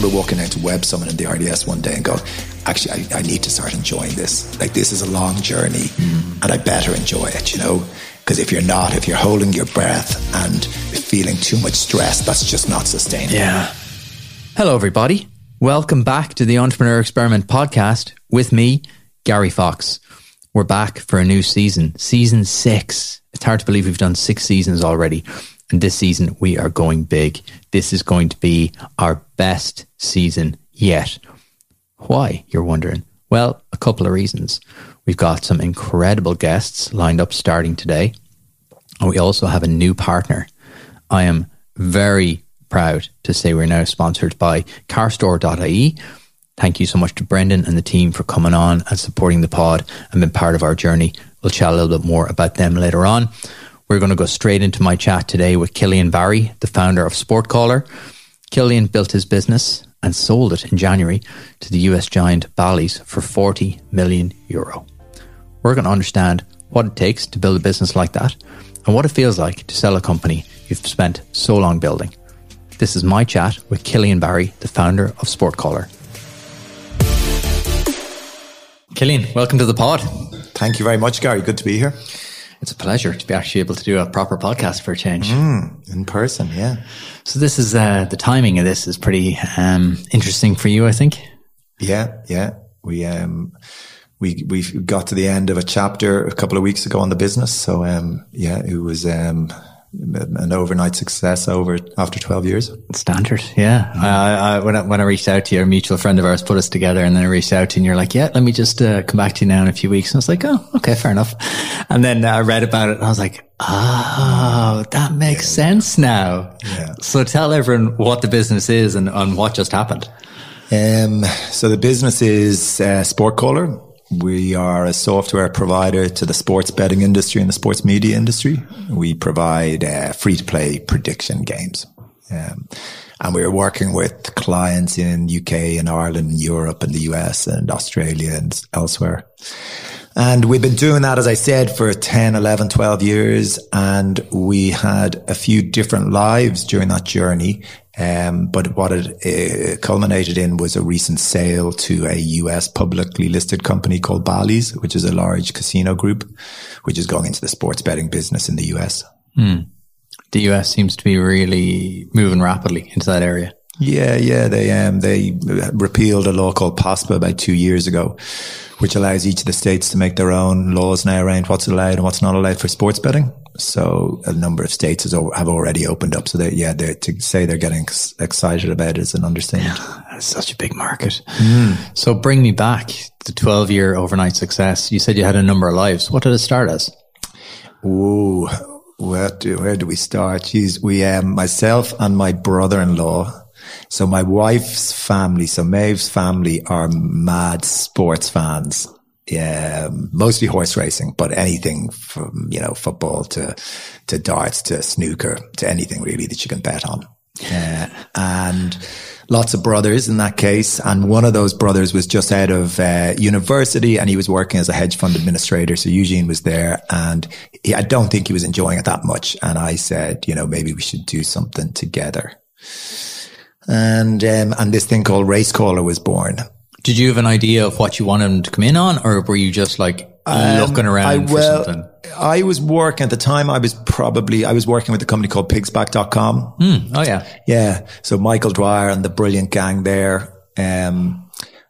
remember walking into Web Summit in the RDS one day and going, actually, I need to start enjoying this. Like, this is a long journey and I better enjoy it, you know? Because if you're holding your breath and feeling too much stress, that's just not sustainable. Yeah. Hello, everybody. Welcome back to the Entrepreneur Experiment podcast with me, Gary Fox. We're back for a new season, season 6. It's hard to believe we've done 6 seasons already. And this season, we are going big. This is going to be our best season yet. Why, you're wondering? Well, a couple of reasons. We've got some incredible guests lined up starting today. And we also have a new partner. I am very proud to say we're now sponsored by carstore.ie. Thank you so much to Brendan and the team for coming on and supporting the pod and being part of our journey. We'll chat a little bit more about them later on. We're going to go straight into my chat today with Killian Barry, the founder of Sportcaller. Killian built his business and sold it in January to the US giant Bally's for €40 million. We're going to understand what it takes to build a business like that and what it feels like to sell a company you've spent so long building. This is my chat with Killian Barry, the founder of Sportcaller. Killian, welcome to the pod. Thank you very much, Gary. Good to be here. It's a pleasure to be actually able to do a proper podcast for a change. In person, yeah. So this is, the timing of this is pretty interesting for you, I think. Yeah. We got to the end of a chapter a couple of weeks ago on the business. So, it was an overnight success after 12 years. Standard, yeah. When I reached out to you, a mutual friend of ours put us together, and then I reached out to you and you're like, yeah, let me just come back to you now in a few weeks. And I was like, oh, okay, fair enough. And then I read about it and I was like, oh, that makes sense now. Yeah. So tell everyone what the business is and what just happened. So the business is Sportcaller. We are a software provider to the sports betting industry and the sports media industry. We provide free-to-play prediction games. And we're working with clients in UK and Ireland, and Europe and the US and Australia and elsewhere. And we've been doing that, as I said, for 10, 11, 12 years. And we had a few different lives during that journey. But what it culminated in was a recent sale to a US publicly listed company called Bally's, which is a large casino group, which is going into the sports betting business in the US. The US seems to be really moving rapidly into that area. Yeah. They repealed a law called PASPA about 2 years ago, which allows each of the states to make their own laws now around what's allowed and what's not allowed for sports betting. So a number of states have already opened up. So to say they're getting excited about it is an understatement. That's such a big market. So bring me back to 12-year overnight success. You said you had a number of lives. What did it start as? Ooh, where do we start? Geez, myself and my brother-in-law. So my wife's family, so Maeve's family, are mad sports fans. Yeah, mostly horse racing, but anything from, football to darts to snooker to anything really that you can bet on. And lots of brothers in that case. And one of those brothers was just out of university and he was working as a hedge fund administrator. So Eugene was there and I don't think he was enjoying it that much. And I said, maybe we should do something together. And this thing called Racecaller was born. Did you have an idea of what you wanted him to come in on, or were you just like looking around for something? I was working at the time. I was working with a company called pigsback.com. Oh yeah. Yeah. So Michael Dwyer and the brilliant gang there. And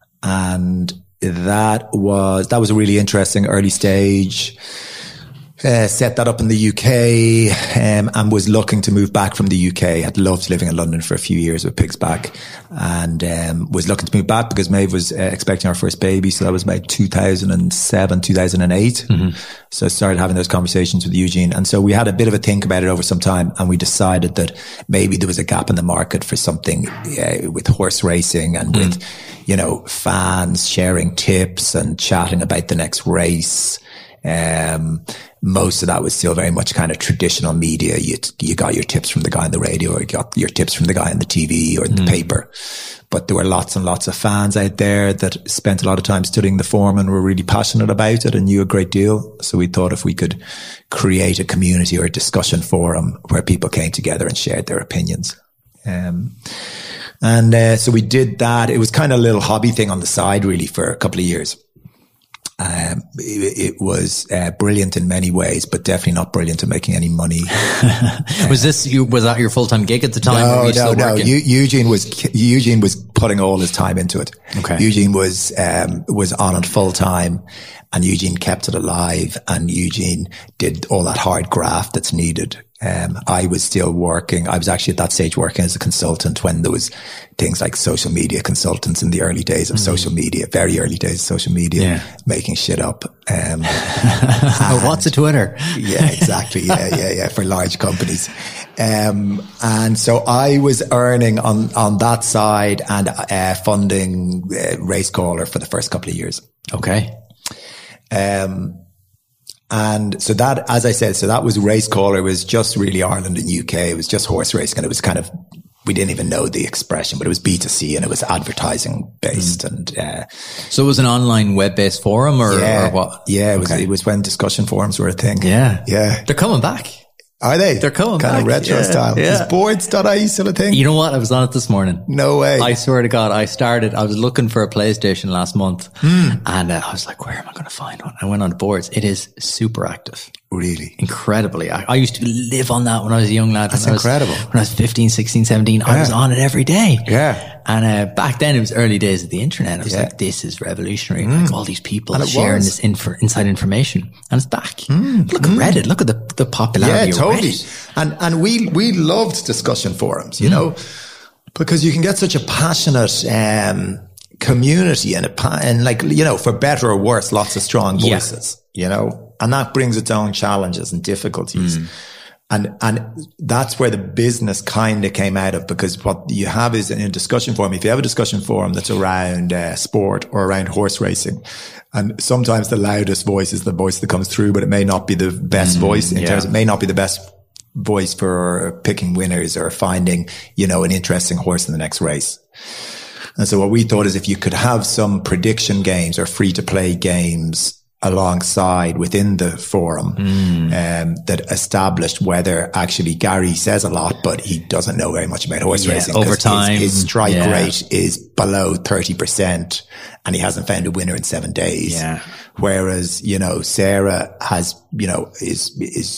that was a really interesting early stage. Set that up in the UK, and was looking to move back from the UK. Had loved living in London for a few years with Pigsback, and was looking to move back because Maeve was expecting our first baby. So that was about 2007, 2008. So I started having those conversations with Eugene. And so we had a bit of a think about it over some time, and we decided that maybe there was a gap in the market for something with horse racing and with, fans sharing tips and chatting about the next race. Most of that was still very much kind of traditional media. You got your tips from the guy on the radio, or you got your tips from the guy on the TV or in the paper. But there were lots and lots of fans out there that spent a lot of time studying the form and were really passionate about it and knew a great deal. So we thought if we could create a community or a discussion forum where people came together and shared their opinions. And so we did that. It was kind of a little hobby thing on the side, really, for a couple of years. It was brilliant in many ways, but definitely not brilliant at making any money. Was that your full-time gig at the time? No. Eugene was putting all his time into it. Okay. Eugene was on it full time, and Eugene kept it alive, and Eugene did all that hard graft that's needed. I was still working. I was actually at that stage working as a consultant when there was things like social media consultants in the early days of social media, very early days of social media, making shit up. What's a Twitter? Yeah, exactly. Yeah. For large companies. And so I was earning on that side and, funding Racecaller for the first couple of years. Okay. And so that, as I said, so that was Racecaller. It was just really Ireland and UK. It was just horse racing, and it was kind of, we didn't even know the expression, but it was B2C and it was advertising based. And, so it was an online web-based forum or what? Yeah. It was when discussion forums were a thing. Yeah. Yeah. They're coming back. Are they? They're coming kind back. Of retro style. Yeah. Is boards.ie still a thing? You know what? I was on it this morning. No way. I swear to God, I was looking for a PlayStation last month and I was like, where am I going to find one? I went on the boards. It is super active. Really? Incredibly. I used to live on that when I was a young lad. That's incredible. When I was 15, 16, 17, I was on it every day. Yeah. And back then it was early days of the internet. I was like, this is revolutionary. Like all these people sharing this inside information, and it's back. Look at Reddit. Look at the popularity of Reddit. And we loved discussion forums, you know, because you can get such a passionate, community and like, you know, for better or worse, lots of strong voices, you know, and that brings its own challenges and difficulties. And that's where the business kind of came out of, because what you have is in a discussion forum. If you have a discussion forum that's around sport or around horse racing, and sometimes the loudest voice is the voice that comes through, but it may not be the best voice in terms, it may not be the best voice for picking winners or finding, you know, an interesting horse in the next race. And so what we thought is if you could have some prediction games or free to play games alongside within the forum, that established whether actually Gary says a lot, but he doesn't know very much about horse racing. Over time. His strike rate is below 30% and he hasn't found a winner in 7 days. Yeah. Whereas, you know, Sarah has, you know, is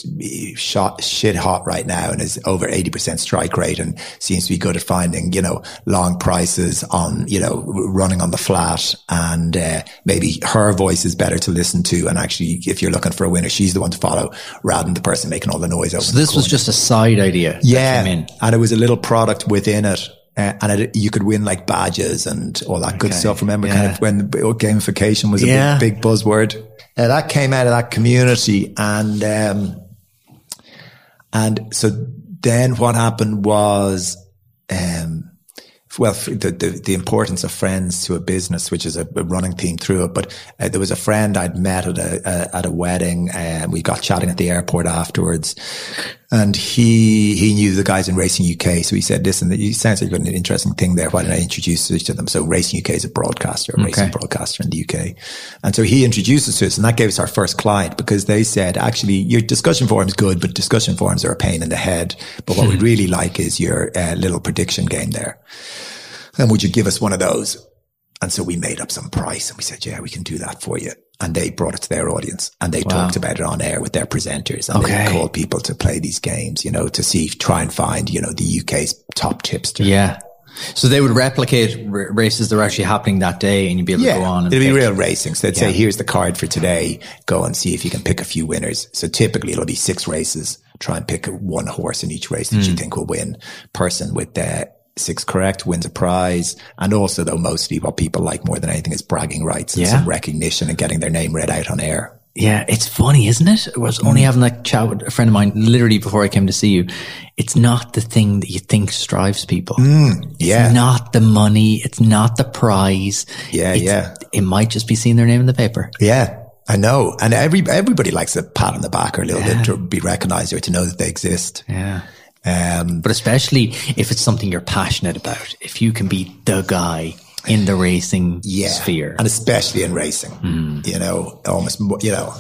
shit hot right now and is over 80% strike rate and seems to be good at finding, you know, long prices on, you know, running on the flat, and maybe her voice is better to listen to. And actually, if you're looking for a winner, she's the one to follow rather than the person making all the noise over. So this was just a side idea. Yeah. And it was a little product within it. And you could win like badges and all that good stuff. Remember kind of when gamification was a big buzzword. That came out of that community. And so then what happened was, the importance of friends to a business, which is a running theme through it. But there was a friend I'd met at a wedding, and we got chatting at the airport afterwards. And he knew the guys in Racing UK. So he said, listen, it sounds like you've got an interesting thing there. Why don't I introduce you to them? So Racing UK is a broadcaster, a racing broadcaster in the UK. And so he introduced us to us, and that gave us our first client, because they said, actually, your discussion forum is good, but discussion forums are a pain in the head. But what we really like is your little prediction game there. And would you give us one of those? And so we made up some price and we said, yeah, we can do that for you. And they brought it to their audience and they talked about it on air with their presenters, and they called people to play these games, you know, to try and find, you know, the UK's top tipster. Yeah. So they would replicate races that were actually happening that day, and you'd be able to go on. It'd be real racing. So they'd say, here's the card for today. Go and see if you can pick a few winners. So typically it'll be 6 races. Try and pick one horse in each race that you think will win. Person with 6 correct wins a prize. And also, though, mostly what people like more than anything is bragging rights and some recognition and getting their name read out on air. Yeah, it's funny, isn't it? I was only having that chat with a friend of mine literally before I came to see you. It's not the thing that you think drives people. It's not the money. It's not the prize. It might just be seeing their name in the paper. Yeah, I know. And everybody likes a pat on the back or a little bit to be recognized or to know that they exist. Yeah. But especially if it's something you're passionate about, if you can be the guy in the racing sphere. And especially in racing, you know, almost, you know,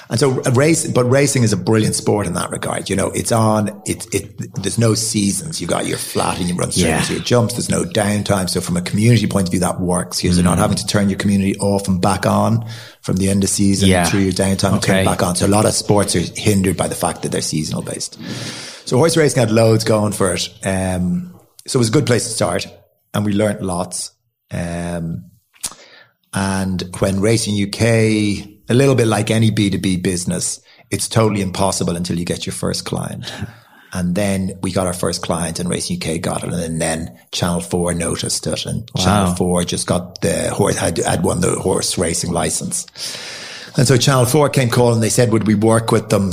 And so racing is a brilliant sport in that regard. You know, there's no seasons. You got your flat and you run straight into your jumps. There's no downtime. So from a community point of view, that works. You're not having to turn your community off and back on from the end of season through your downtime and turn back on. So a lot of sports are hindered by the fact that they're seasonal based. So horse racing had loads going for it. So it was a good place to start and we learnt lots. And when Racing UK, a little bit like any B2B business, it's totally impossible until you get your first client. And then we got our first client and Racing UK got it. And then Channel 4 noticed it and Channel 4 just got the horse, had won the horse racing license. And so Channel 4 came calling. They said, would we work with them?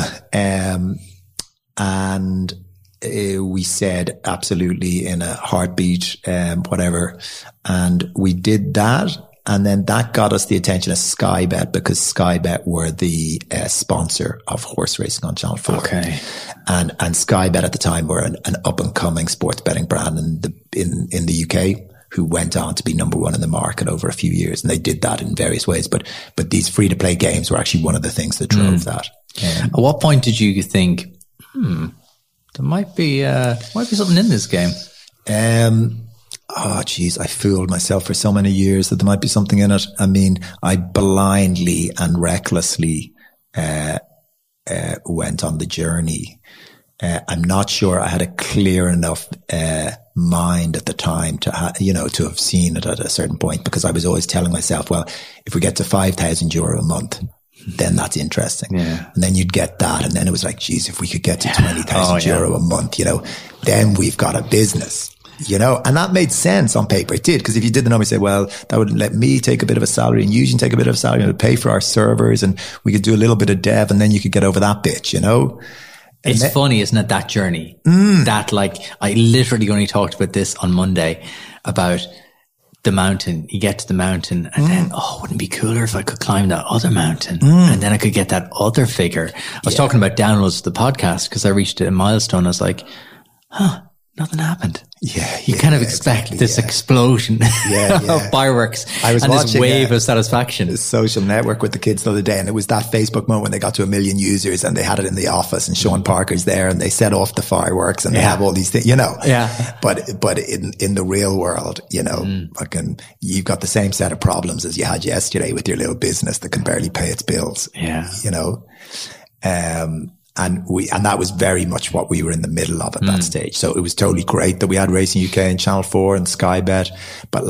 And we said absolutely in a heartbeat, whatever. And we did that. And then that got us the attention of Sky Bet because Sky Bet were the sponsor of horse racing on Channel 4. Okay. And Sky Bet at the time were an up and coming sports betting brand in the UK who went on to be number one in the market over a few years. And they did that in various ways. But these free to play games were actually one of the things that drove that. At what point did you think, there might be something in this game? Oh, geez, I fooled myself for so many years that there might be something in it. I mean, I blindly and recklessly went on the journey. I'm not sure I had a clear enough mind at the time to have seen it at a certain point because I was always telling myself, well, if we get to €5,000 a month, then that's interesting. Yeah. And then you'd get that. And then it was like, geez, if we could get to €20,000 a month, then we've got a business. And that made sense on paper. It did, because if you did the number, you say, well, that would let me take a bit of a salary and Eugene take a bit of a salary and it would pay for our servers and we could do a little bit of dev and then you could get over that bitch, It's funny, isn't it? That journey. That I literally only talked about this on Monday about the mountain. You get to the mountain and then, wouldn't it be cooler if I could climb that other mountain? And then I could get that other figure. I was talking about downloads to the podcast because I reached a milestone. I was like, nothing happened. You kind of expect this explosion of fireworks and this wave of satisfaction. The Social Network with the kids the other day, and it was that Facebook moment when they got to 1 million users and they had it in the office and Sean Parker's there and they set off the fireworks and they have all these things, But in the real world, fucking, you've got the same set of problems as you had yesterday with your little business that can barely pay its bills. And that was very much what we were in the middle of at that stage. So it was totally great that we had Racing UK and Channel 4 and Sky Bet, but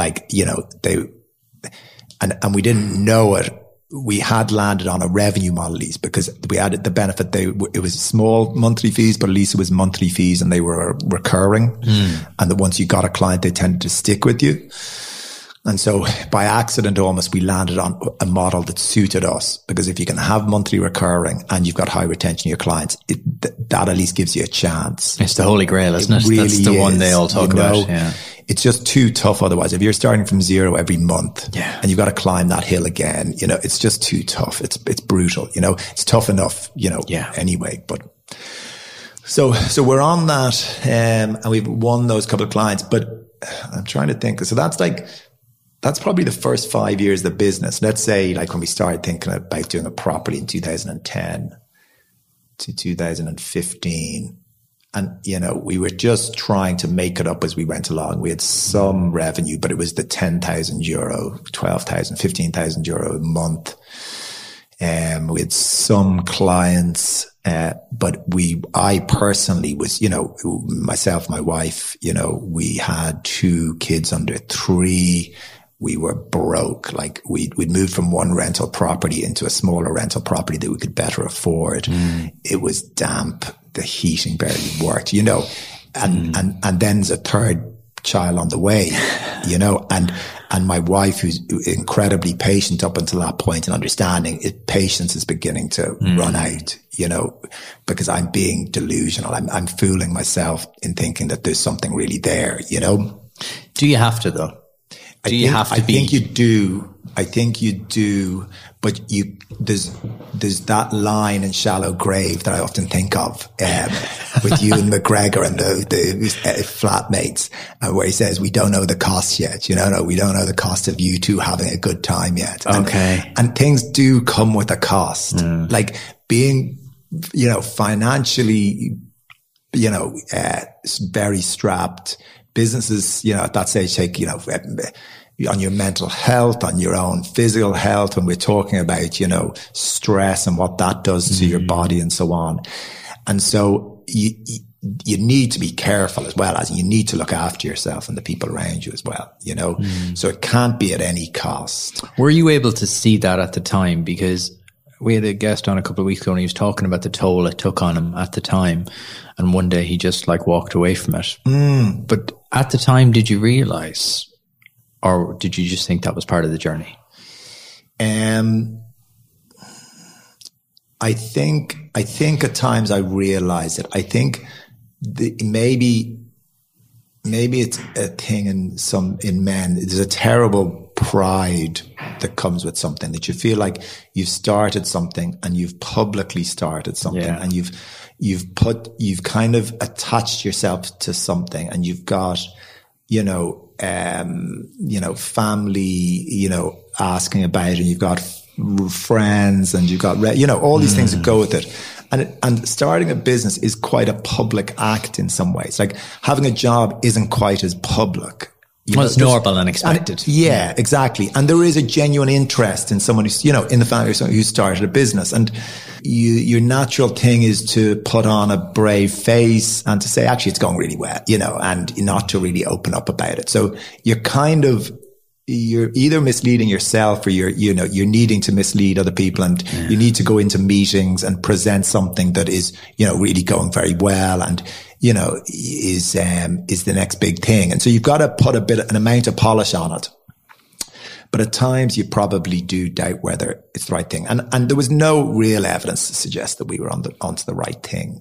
and we didn't know it. We had landed on a revenue model lease because we had the benefit it was small monthly fees, but at least it was monthly fees and they were recurring. And that once you got a client, they tended to stick with you. And so by accident, almost, we landed on a model that suited us because if you can have monthly recurring and you've got high retention of your clients, that at least gives you a chance. It's the holy grail, isn't it? Really, that's the one they all talk about. Yeah. It's just too tough otherwise. If you're starting from zero every month and you've got to climb that hill again, it's just too tough. It's brutal, it's tough enough, anyway, but so we're on that, and we've won those couple of clients, but I'm trying to think. So that's probably the first 5 years of the business. Let's say when we started thinking about doing a property in 2010 to 2015. And, we were just trying to make it up as we went along. We had some revenue, but it was the €10,000, 12,000, 15,000 euro a month. We had some clients, but I personally was, myself, my wife, we had 2 kids under 3. We were broke. We'd moved from one rental property into a smaller rental property that we could better afford. It was damp. The heating barely worked, and then there's a third child on the way, and my wife, who's incredibly patient up until that point and understanding, patience is beginning to run out, because I'm being delusional. I'm fooling myself in thinking that there's something really there, Do you have to though? I think you do I think you do, but there's that line in Shallow Grave that I often think of, with Ewan McGregor and the flatmates, where he says, we don't know the cost yet, no, we don't know the cost of you two having a good time yet. And things do come with a cost, like being, financially, very strapped. Businesses, at that stage take, on your mental health, on your own physical health, when we're talking about, stress and what that does to your body and so on. And so you need to be careful as well, as you need to look after yourself and the people around you as well, so it can't be at any cost. Were you able to see that at the time? Because we had a guest on a couple of weeks ago and he was talking about the toll it took on him at the time. And one day he just walked away from it. But at the time, did you realize, or did you just think that was part of the journey? I think at times I realized it. I think maybe it's a thing in men. There's a terrible pride that comes with something, that you feel like you've started something and you've publicly started something, and you've kind of attached yourself to something, and you've got, family, asking about it, and you've got friends, and you've got, all these things that go with it. And starting a business is quite a public act in some ways. Like having a job isn't quite as public. It's normal and expected. Yeah, exactly. And there is a genuine interest in someone who's, in the family, who started a business. And your natural thing is to put on a brave face and to say, actually, it's going really well, and not to really open up about it. So you're either misleading yourself, or you're needing to mislead other people, and you need to go into meetings and present something that is, really going very well, and, is the next big thing. And so you've got to put an amount of polish on it. But at times you probably do doubt whether it's the right thing. And there was no real evidence to suggest that we were onto the right thing,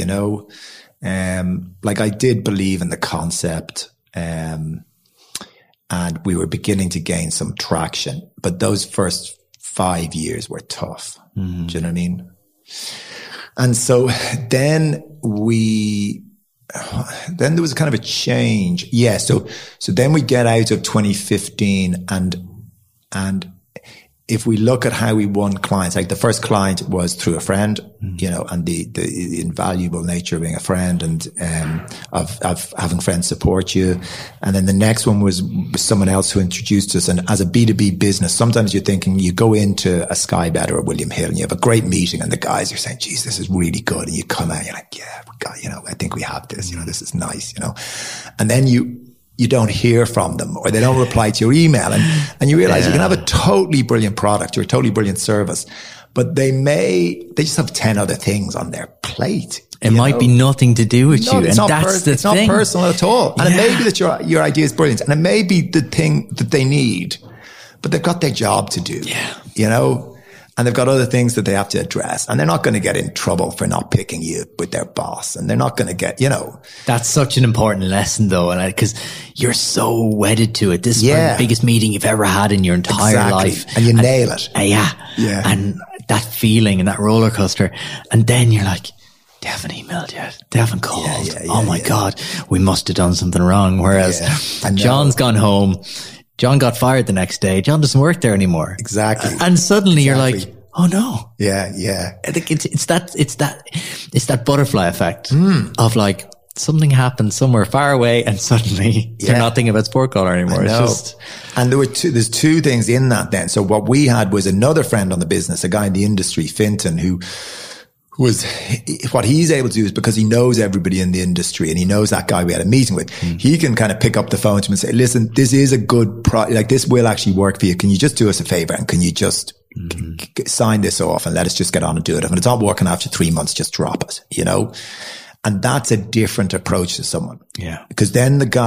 I did believe in the concept, and we were beginning to gain some traction, but those first 5 years were tough. Do you know what I mean? And so then there was kind of a change. Yeah. So then we get out of 2015, and if we look at how we won clients, like the first client was through a friend, and the invaluable nature of being a friend, and of having friends support you. And then the next one was someone else who introduced us. And as a B2B business, sometimes you're thinking, you go into a Sky Bet or a William Hill and you have a great meeting, and the guys are saying, geez, this is really good. And you come out, you're like, yeah, God, I think we have this, this is nice, and then you don't hear from them, or they don't reply to your email, and you realize you can have a totally brilliant product or a totally brilliant service, but they just have 10 other things on their plate. It might be nothing to do with you. And that's the thing. It's not personal at all. And it may be that your idea is brilliant, and it may be the thing that they need, but they've got their job to do, and they've got other things that they have to address, and they're not going to get in trouble for not picking you with their boss, and they're not going to get, That's such an important lesson though, and because you're so wedded to it. This is the biggest meeting you've ever had in your entire life. And you nail it. Yeah. And that feeling and that roller coaster. And then you're like, they haven't emailed yet. They haven't called. Oh my God, we must have done something wrong. Whereas John's gone home. John got fired the next day. John doesn't work there anymore. Exactly. And suddenly you're like, oh no. Yeah. I think it's that butterfly effect of like something happened somewhere far away, and suddenly you're not thinking about Sport Caller anymore. It's just, and there's two things in that then. So what we had was another friend on the business, a guy in the industry, Finton, who was, what he's able to do is, because he knows everybody in the industry and he knows that guy we had a meeting with, he can kind of pick up the phone to him and say, listen, this is a good this will actually work for you. Can you just do us a favor, and can you just sign this off and let us just get on and do it? If it's not working after 3 months, just drop it, And that's a different approach to someone. Yeah. Because then the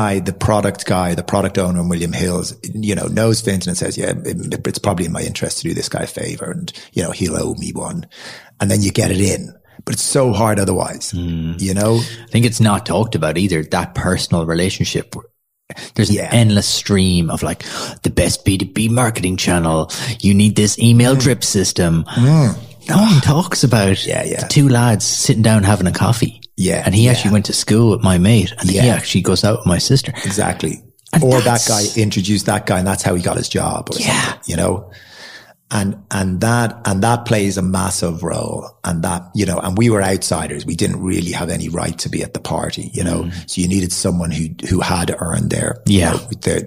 product owner in William Hills, knows Finton and says, it's probably in my interest to do this guy a favor, and, he'll owe me one. And then you get it in. But it's so hard otherwise, I think it's not talked about either, that personal relationship there's an endless stream of like the best B2B marketing channel. You need this email drip system. No one talks about the two lads sitting down having a coffee. Yeah. And he actually went to school with my mate, and he actually goes out with my sister. Exactly. And or that guy introduced that guy, and that's how he got his job or something, you know? And that plays a massive role. And that, you know, and we were outsiders. We didn't really have any right to be at the party, you know? So you needed someone who had earned their, you know,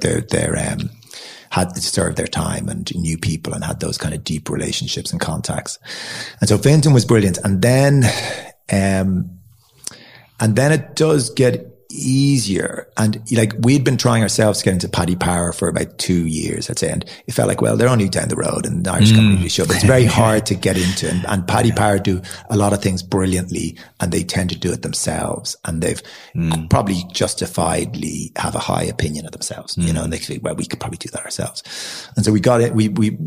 had served their time and knew people and had those kind of deep relationships and contacts. And so Fintan was brilliant. And then it does get easier. And like, we'd been trying ourselves to get into Paddy Power for about 2 years, I'd say. And it felt like, well, they're only down the road and the Irish company show, but it's very hard to get into. And Paddy Power do a lot of things brilliantly, and they tend to do it themselves. And they've probably justifiably have a high opinion of themselves, you know, and they think, well, we could probably do that ourselves. And so we got it. We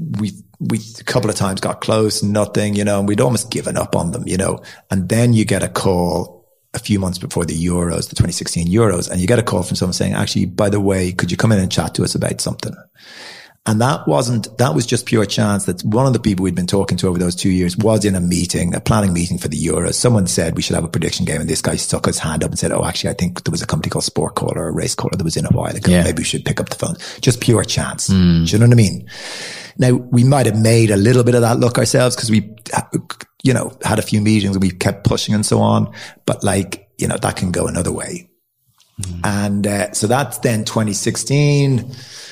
a couple of times got close, nothing, you know, and we'd almost given up on them, you know. And then you get a call a few months before the Euros, the 2016 Euros, and you get a call from someone saying, actually, by the way, could you come in and chat to us about something? And that was just pure chance that one of the people we'd been talking to over those 2 years was in a planning meeting for the Euros. Someone said we should have a prediction game, and this guy stuck his hand up and said, oh, actually, I think there was a company called Sport Caller or Race Caller that was in a while ago. Maybe we should pick up the phone. Just pure chance. Do you know what I mean? Now, we might have made a little bit of that look ourselves because we, you know, had a few meetings and we kept pushing and so on. But like, you know, that can go another way. And so that's then 2016.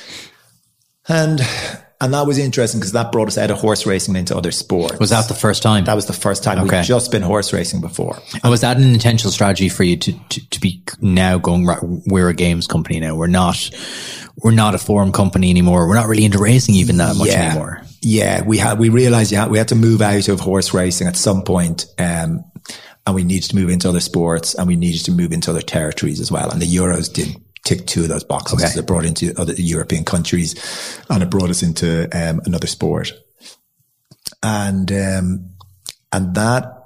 And that was interesting because that brought us out of horse racing into other sports. Was that the first time? That was the first time. Okay. We'd just been horse racing before. And was that an intentional strategy for you to be now going, we're a games company now. We're not a forum company anymore. We're not really into racing even that much anymore. Yeah. We realized we had to move out of horse racing at some point. And we needed to move into other sports, and we needed to move into other territories as well. And the Euros did tick 2 of those boxes. Okay. It brought into other European countries, and it brought us into another sport. And that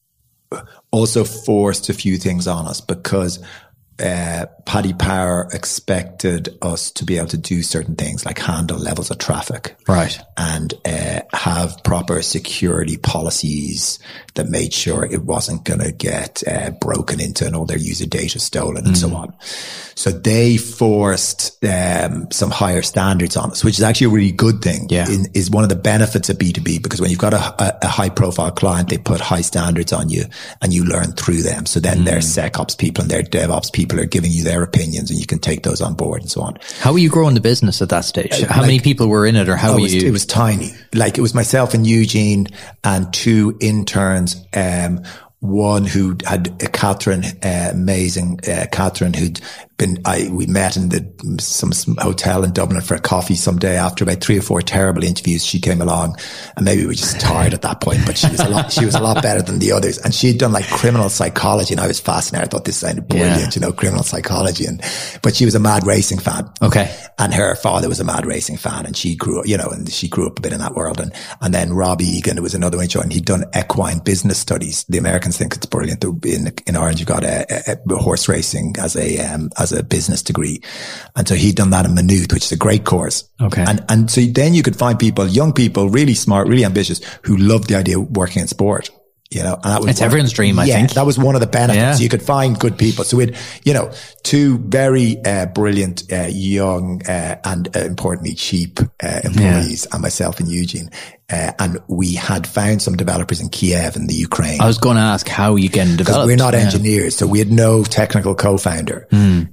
also forced a few things on us because Paddy Power expected us to be able to do certain things like handle levels of traffic. Right. And have proper security policies that made sure it wasn't going to get broken into and all their user data stolen and so on. So they forced some higher standards on us, which is actually a really good thing. Yeah. Is one of the benefits of B2B, because when you've got a high profile client, they put high standards on you and you learn through them. So then their SecOps people and their DevOps people are giving you their opinions, and you can take those on board and so on. How were you growing the business at that stage? How many people were in it, or how were you? It was tiny. Like, it was myself and Eugene and 2 interns. One who had Catherine, amazing Catherine, who'd been, we met in some hotel in Dublin for a coffee someday after about 3 or 4 terrible interviews. She came along, and maybe we were just tired at that point, but she was a lot better than the others. And she'd done like criminal psychology, and I was fascinated. I thought this sounded brilliant, you know, criminal psychology. But she was a mad racing fan. Okay. And her father was a mad racing fan, and she grew up, you know, and she grew up a bit in that world. And then Robbie Egan, there was another one, and he'd done equine business studies. The Americans think it's brilliant. In Ireland, you got a horse racing as a business degree. And so he'd done that in Maynooth, which is a great course. Okay. And so then you could find people, young people, really smart, really ambitious, who loved the idea of working in sport. You know, and that was everyone's dream, I think. That was one of the benefits. Yeah. You could find good people. So we'd, you know, 2 very brilliant, young, and importantly cheap employees, and myself and Eugene. And we had found some developers in Kiev in the Ukraine. I was going to ask how you get developed. We're not engineers, so we had no technical co-founder.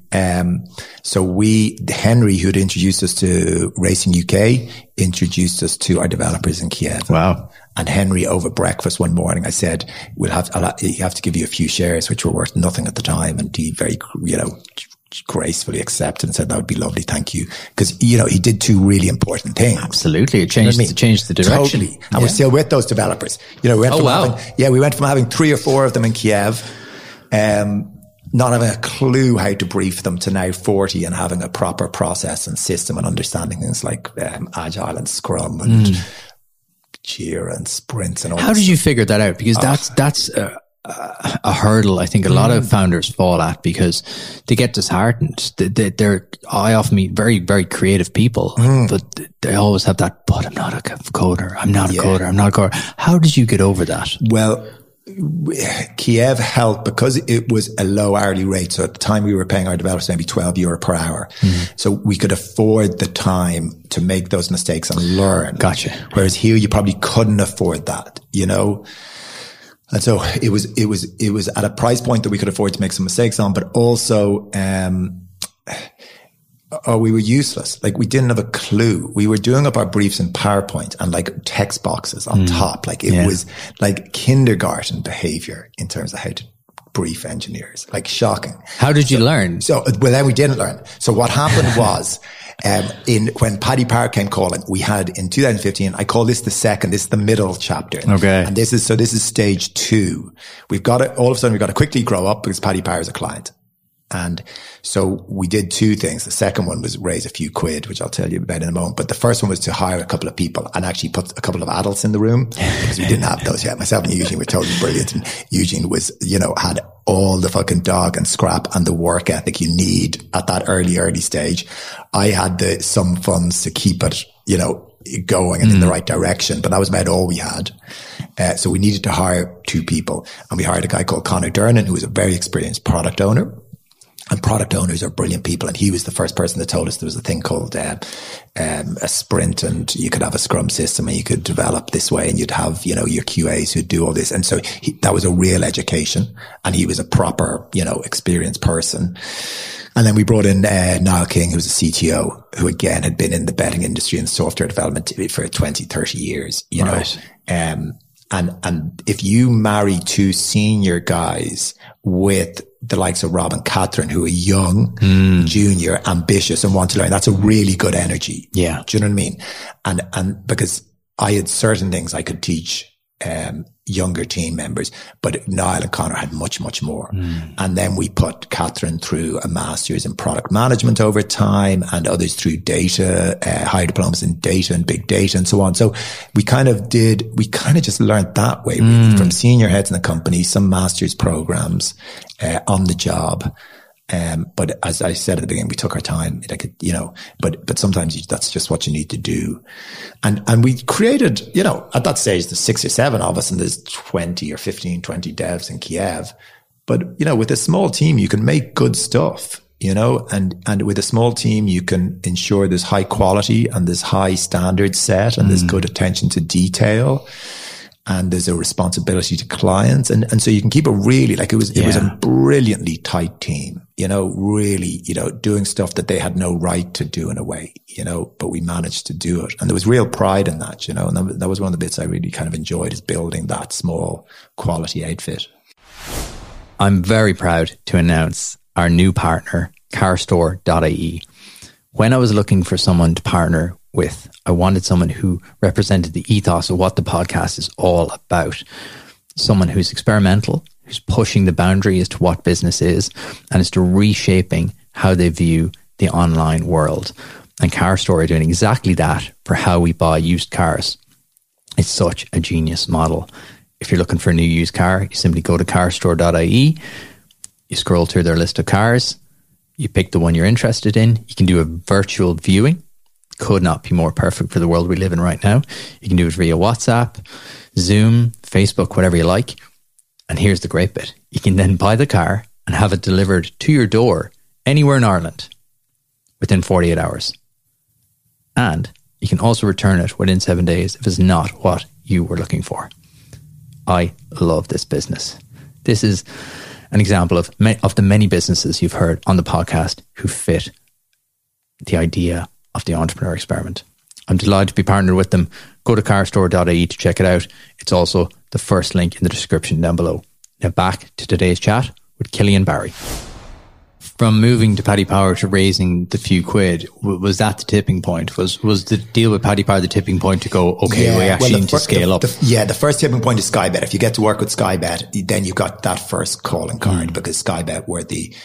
So Henry, who had introduced us to Racing UK, introduced us to our developers in Kiev. Wow. And Henry, over breakfast one morning, I said, you have to give you a few shares, which were worth nothing at the time. And he very, you know, gracefully accepted and said, that would be lovely. Thank you. Because, you know, he did 2 really important things. Absolutely. It changed, changed the direction. Totally. And we're still with those developers. You know, we went from having 3 or 4 of them in Kiev, not having a clue how to brief them, to now 40 and having a proper process and system and understanding things like Agile and Scrum and Jira and sprints and all. How did you figure that out? Because that's a hurdle I think a lot of founders fall at, because they get disheartened. I often meet very, very creative people, but they always have that, but I'm not a coder. I'm not a coder. I'm not a coder. How did you get over that? Well, Kiev helped because it was a low hourly rate. So at the time we were paying our developers maybe €12 per hour. So we could afford the time to make those mistakes and learn. Gotcha. Whereas here you probably couldn't afford that, you know? And so it was at a price point that we could afford to make some mistakes on, but also, we were useless. Like we didn't have a clue. We were doing up our briefs in PowerPoint and like text boxes on top. Like it was like kindergarten behavior in terms of how to brief engineers. Like shocking. How did you learn? So, well, then we didn't learn. So what happened was, when Paddy Power came calling, we had in 2015, I call this this is the middle chapter. Okay. And this is stage 2. We've got to, all of a sudden we've got to quickly grow up because Paddy Power is a client. And so we did 2 things. The second one was raise a few quid, which I'll tell you about in a moment. But the first one was to hire a couple of people and actually put a couple of adults in the room because we didn't have those yet. Myself and Eugene were totally brilliant. And Eugene was, had all the fucking dog and scrap and the work ethic you need at that early stage. I had some funds to keep it, going and in the right direction, but that was about all we had. So we needed to hire 2 people, and we hired a guy called Conor Dernan, who was a very experienced product owner. And product owners are brilliant people. And he was the first person that told us there was a thing called a sprint, and you could have a scrum system and you could develop this way, and you'd have, your QAs who'd do all this. And so that was a real education, and he was a proper, experienced person. And then we brought in Niall King, who was a CTO, who again had been in the betting industry and software development for 20, 30 years, Right. And if you marry 2 senior guys with the likes of Rob and Catherine, who are young, junior, ambitious, and want to learn, that's a really good energy. Yeah. Do you know what I mean? And because I had certain things I could teach, younger team members, but Niall and Conor had much, much more. And then we put Catherine through a master's in product management over time, and others through data, higher diplomas in data and big data and so on. So we kind of just learned that way, really, from senior heads in the company, some master's programs, on the job. But as I said at the beginning, we took our time, but sometimes that's just what you need to do. And we created, at that stage, there's 6 or 7 of us, and there's 20 or 15, 20 devs in Kiev. But, with a small team, you can make good stuff, and with a small team, you can ensure there's high quality and there's high standards set and there's good attention to detail. And there's a responsibility to clients. And so you can keep it really, it was a brilliantly tight team, really, doing stuff that they had no right to do in a way, but we managed to do it. And there was real pride in that, and that was one of the bits I really kind of enjoyed, is building that small quality outfit. I'm very proud to announce our new partner, Carstore.ie. When I was looking for someone to partner with, I wanted someone who represented the ethos of what the podcast is all about. Someone who's experimental, who's pushing the boundary as to what business is, and is to reshaping how they view the online world. And CarStore are doing exactly that for how we buy used cars. It's such a genius model. If you're looking for a new used car, you simply go to carstore.ie, you scroll through their list of cars, you pick the one you're interested in, you can do a virtual viewing. Could not be more perfect for the world we live in right now. You can do it via WhatsApp, Zoom, Facebook, whatever you like. And here's the great bit. You can then buy the car and have it delivered to your door anywhere in Ireland within 48 hours. And you can also return it within 7 days if it's not what you were looking for. I love this business. This is an example of the many businesses you've heard on the podcast who fit the idea of the entrepreneur experiment. I'm delighted to be partnered with them. Go to carstore.ie to check it out. It's also the first link in the description down below. Now back to today's chat with Killian Barry. From moving to Paddy Power to raising the few quid, was that the tipping point? Was the deal with Paddy Power the tipping point to go, okay, we actually need to scale up? The first tipping point is Sky Bet. If you get to work with Sky Bet, then you've got that first calling card, because Sky Bet are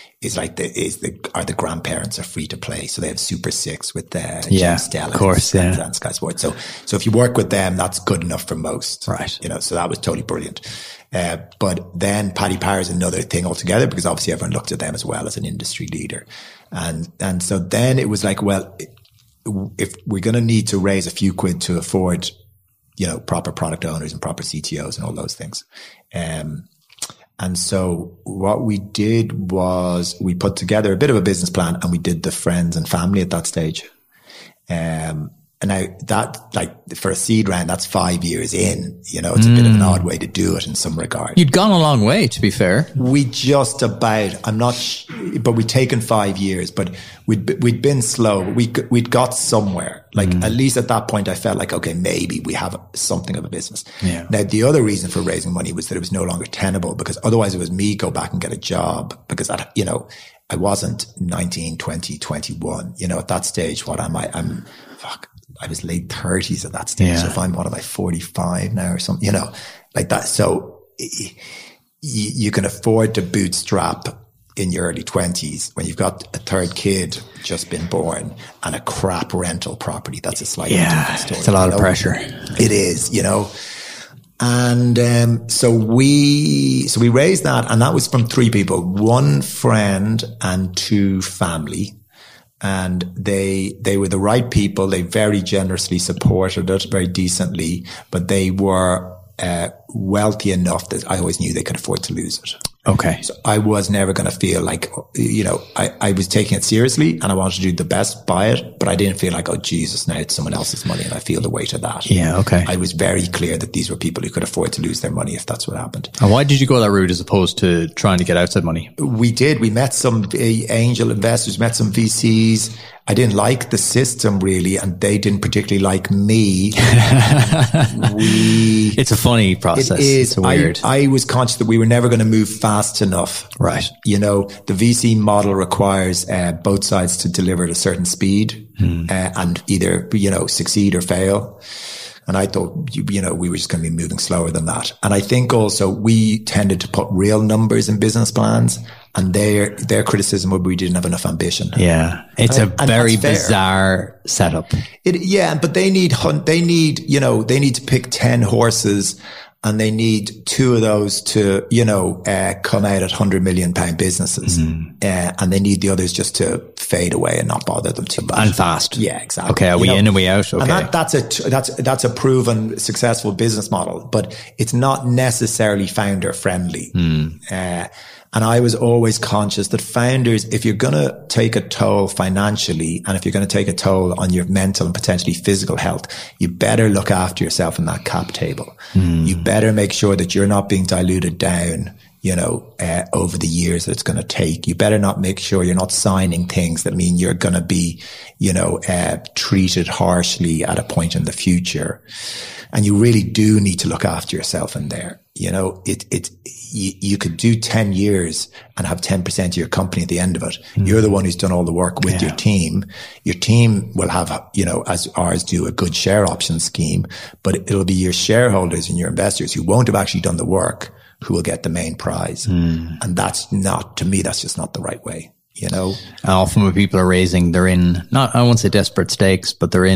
the grandparents of free to play. So they have Super 6 with Jim Stella, of course, and Sky Sports. So if you work with them, that's good enough for most. Right. So that was totally brilliant. But then Paddy Power is another thing altogether, because obviously everyone looked at them as well as an industry leader. And so then it was like, well, if we're going to need to raise a few quid to afford, proper product owners and proper CTOs and all those things. And so what we did was we put together a bit of a business plan, and we did the friends and family at that stage. And now that, like, for a seed round, that's 5 years in, it's a bit of an odd way to do it in some regard. You'd gone a long way, to be fair. We just about, but we'd taken 5 years, but we'd been slow. We'd got somewhere. Like, at least at that point, I felt like, okay, maybe we have something of a business. Yeah. Now, the other reason for raising money was that it was no longer tenable, because otherwise it was me go back and get a job, because I wasn't 19, 20, 21, at that stage. What am I? I was late 30s at that stage. Yeah. So if I'm, 45 now or something, like that. So you can afford to bootstrap in your early 20s when you've got a third kid just been born and a crap rental property. That's a slightly different story. It's a lot of pressure. It is, And so we raised that, and that was from 3 people, 1 friend and 2 family. And they were the right people. They very generously supported it, very decently, but they were wealthy enough that I always knew they could afford to lose it. Okay. So I was never going to feel like, I was taking it seriously, and I wanted to do the best by it, but I didn't feel like, oh Jesus, now it's someone else's money and I feel the weight of that. Yeah. Okay. I was very clear that these were people who could afford to lose their money if that's what happened. And why did you go that route as opposed to trying to get outside money? We did. We met some angel investors, met some VCs. I didn't like the system really, and they didn't particularly like me. It's a funny process. It is. It's weird. I was conscious that we were never going to move fast enough. Right. The VC model requires both sides to deliver at a certain speed and either, succeed or fail. And I thought, we were just going to be moving slower than that. And I think also we tended to put real numbers in business plans, and their criticism would be we didn't have enough ambition. Yeah. It's a very bizarre setup. But they need to pick 10 horses, and they need 2 of those to, come out at £100 million businesses. And they need the others just to fade away and not bother them too much. And fast. Yeah, exactly. Okay. Are we in and we out? Okay. And that's a proven successful business model, but it's not necessarily founder friendly. And I was always conscious that founders, if you're going to take a toll financially, and if you're going to take a toll on your mental and potentially physical health, you better look after yourself in that cap table. You better make sure that you're not being diluted down, over the years that it's going to take. You better not make sure you're not signing things that mean you're going to be, treated harshly at a point in the future. And you really do need to look after yourself in there. You could do 10 years and have 10% of your company at the end of it. You're the one who's done all the work with your team. Your team will have, as ours do, a good share option scheme, but it'll be your shareholders and your investors who won't have actually done the work who will get the main prize. And that's not, to me, that's just not the right way. Often when people are raising, they're in, I won't say desperate stakes, but they're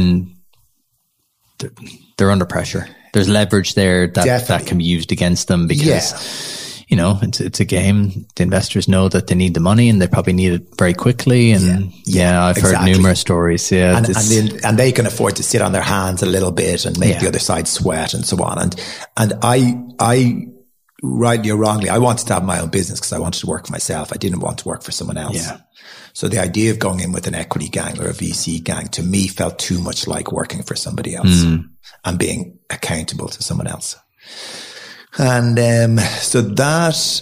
under pressure. There's leverage there that can be used against them because, it's a game. The investors know that they need the money and they probably need it very quickly. And I've heard numerous stories. Yeah. And they can afford to sit on their hands a little bit and make the other side sweat and so on. And I, rightly or wrongly, I wanted to have my own business because I wanted to work for myself. I didn't want to work for someone else. Yeah. So the idea of going in with an equity gang or a VC gang to me felt too much like working for somebody else and being accountable to someone else. And so that,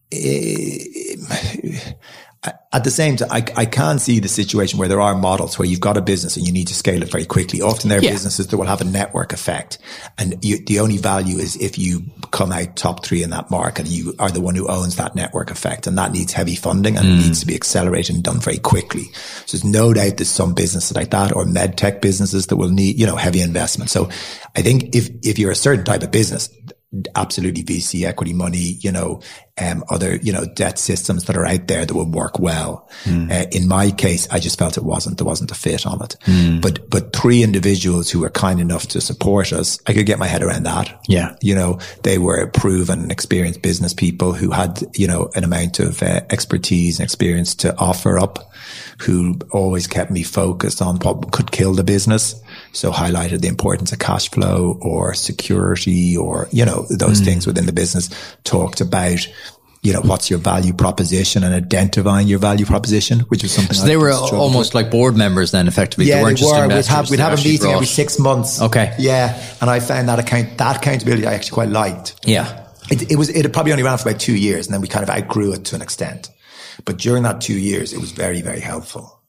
at the same time, I can see the situation where there are models where you've got a business and you need to scale it very quickly. Often there are businesses that will have a network effect, and the only value is if you come out top 3 in that market and you are the one who owns that network effect, and that needs heavy funding and it needs to be accelerated and done very quickly. So there's no doubt there's some businesses like that, or med tech businesses that will need, heavy investment. So I think if you're a certain type of business, absolutely VC equity money, other, debt systems that are out there that would work well. In my case, I just felt there wasn't a fit on it. But 3 individuals who were kind enough to support us, I could get my head around that. Yeah. They were proven and experienced business people who had, an amount of expertise and experience to offer up, who always kept me focused on what could kill the business. So highlighted the importance of cash flow or security or, those things within the business. Talked about, what's your value proposition and identifying your value proposition, which was something. So they were almost like board members then, effectively. Yeah, they weren't just investors. We'd have a meeting every 6 months. Okay. Yeah. And I found that accountability I actually quite liked. Yeah. It probably only ran for about 2 years and then we kind of outgrew it to an extent. But during that 2 years, it was very, very helpful.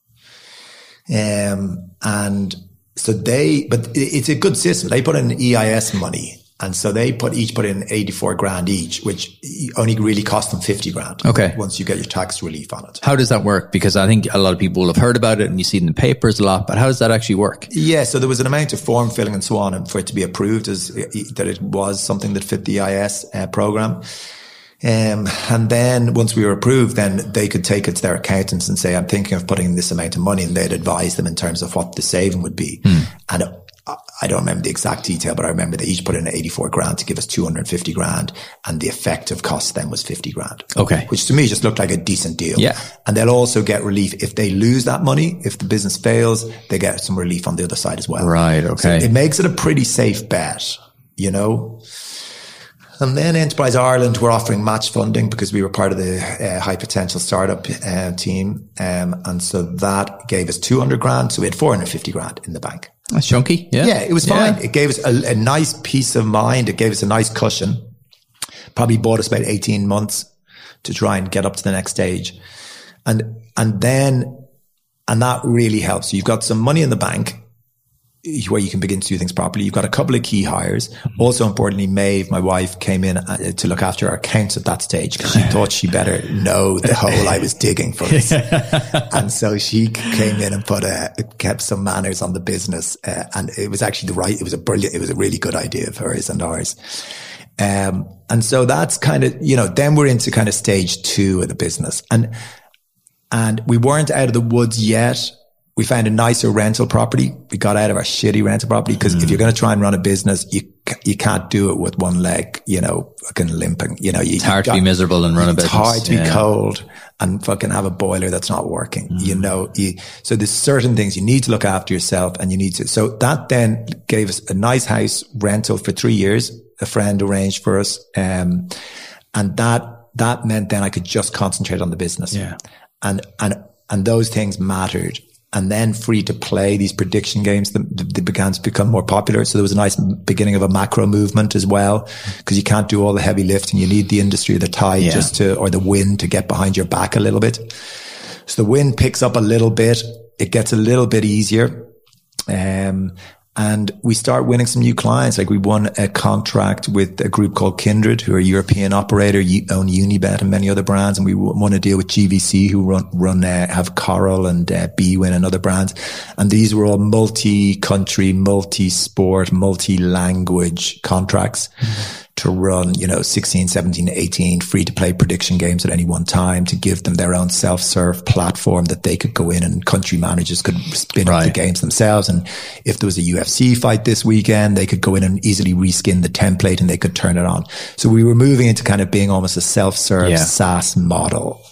And so but it's a good system. They put in EIS money. And so they each put in 84 grand each, which only really cost them 50 grand. Okay. Once you get your tax relief on it. How does that work? Because I think a lot of people will have heard about it and you see it in the papers a lot, but how does that actually work? Yeah. So there was an amount of form filling and so on, and for it to be approved that it was something that fit the EIS program. And then once we were approved, then they could take it to their accountants and say, I'm thinking of putting this amount of money, and they'd advise them in terms of what the saving would be. And I don't remember the exact detail, but I remember they each put in 84 grand to give us 250 grand. And the effective cost then was 50 grand. Okay. Which to me just looked like a decent deal. Yeah. And they'll also get relief if they lose that money. If the business fails, they get some relief on the other side as well. Right. Okay. So it makes it a pretty safe bet, And then Enterprise Ireland were offering match funding because we were part of the high potential startup team. And so that gave us 200 grand. So we had 450 grand in the bank. That's chunky. Yeah. Yeah, it was fine. Yeah. It gave us a nice peace of mind. It gave us a nice cushion. Probably bought us about 18 months to try and get up to the next stage. And that really helps. So you've got some money in the bank where you can begin to do things properly. You've got a couple of key hires. Also importantly, Maeve, my wife, came in to look after our accounts at that stage because she thought she better know the hole I was digging for us. And so she came in and kept some manners on the business. And it was actually it was a really good idea of hers and ours. And so that's kind of, then we're into kind of stage 2 of the business. And we weren't out of the woods yet. We found a nicer rental property. We got out of our shitty rental property because if you're going to try and run a business, you can't do it with one leg, fucking limping. It's hard to be miserable and run a business. It's hard to be cold and fucking have a boiler that's not working. So there's certain things you need to look after yourself and you need to. So that then gave us a nice house rental for 3 years. A friend arranged for us. And that meant then I could just concentrate on the business. Yeah. And those things mattered. And then free to play, these prediction games, they began to become more popular. So there was a nice beginning of a macro movement as well, because you can't do all the heavy lifting. You need the industry, the tide or the wind to get behind your back a little bit. So the wind picks up a little bit. It gets a little bit easier. And we start winning some new clients. Like we won a contract with a group called Kindred, who are a European operator, own Unibet and many other brands. And we won a deal with GVC, who have Coral and Bwin and other brands. And these were all multi-country, multi-sport, multi-language contracts to run, 16, 17, 18 free to play prediction games at any one time, to give them their own self-serve platform that they could go in and country managers could spin up the games themselves. And if there was a UFC fight this weekend, they could go in and easily reskin the template and they could turn it on. So we were moving into kind of being almost a self-serve SaaS model.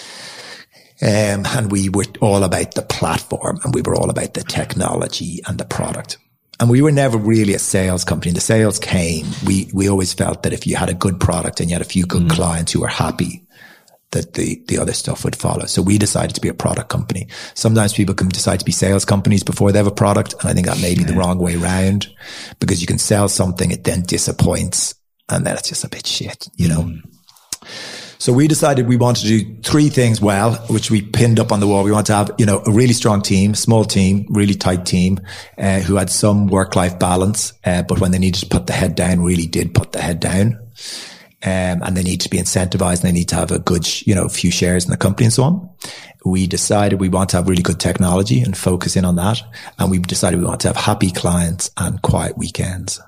And we were all about the platform and we were all about the technology and the product. And we were never really a sales company. The sales came. We always felt that if you had a good product and you had a few good clients who were happy, that the other stuff would follow. So we decided to be a product company. Sometimes people can decide to be sales companies before they have a product. And I think that may be the wrong way around, because you can sell something, it then disappoints, and then it's just a bit shit, So we decided we wanted to do 3 things well, which we pinned up on the wall. We want to have, a really strong team, small team, really tight team, who had some work-life balance, but when they needed to put the head down, really did put the head down. And they need to be incentivized and they need to have a good, few shares in the company and so on. We decided we want to have really good technology and focus in on that. And we decided we want to have happy clients and quiet weekends.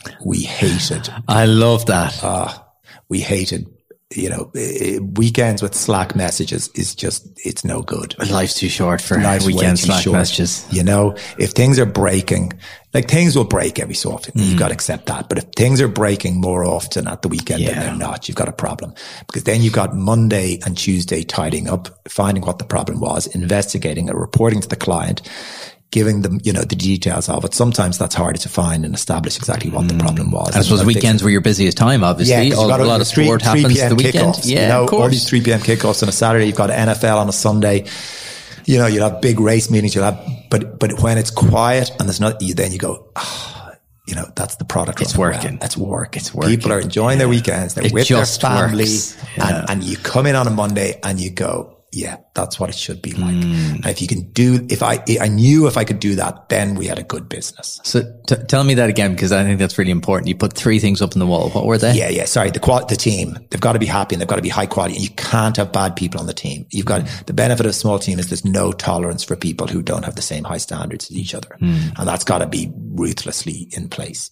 we hated. I love that. We hated, weekends with Slack messages is just, it's no good. Life's too short for weekend Slack messages. If things are breaking, like things will break every so often. You've got to accept that. But if things are breaking more often at the weekend than they're not, you've got a problem. Because then you've got Monday and Tuesday tidying up, finding what the problem was, investigating it, reporting to the client, giving them, the details of it. Sometimes that's harder to find and establish exactly what the problem was. I suppose weekends were your busiest time, obviously. Yeah, a lot of sport happens the weekend. Yeah, of course. All these 3 p.m. kickoffs on a Saturday. You've got NFL on a Sunday. You'll have big race meetings. But when it's quiet and there's not, then you go, that's the product. It's working. Well. It's working. People are enjoying their weekends. They're with their family. And you come in on a Monday and you go, yeah, that's what it should be like. And if you can I knew if I could do that, then we had a good business. So tell me that again, because I think that's really important. You put 3 things up on the wall. What were they? Yeah. Sorry. The team, they've got to be happy and they've got to be high quality, and you can't have bad people on the team. You've got the benefit of a small team is there's no tolerance for people who don't have the same high standards as each other. And that's got to be ruthlessly in place,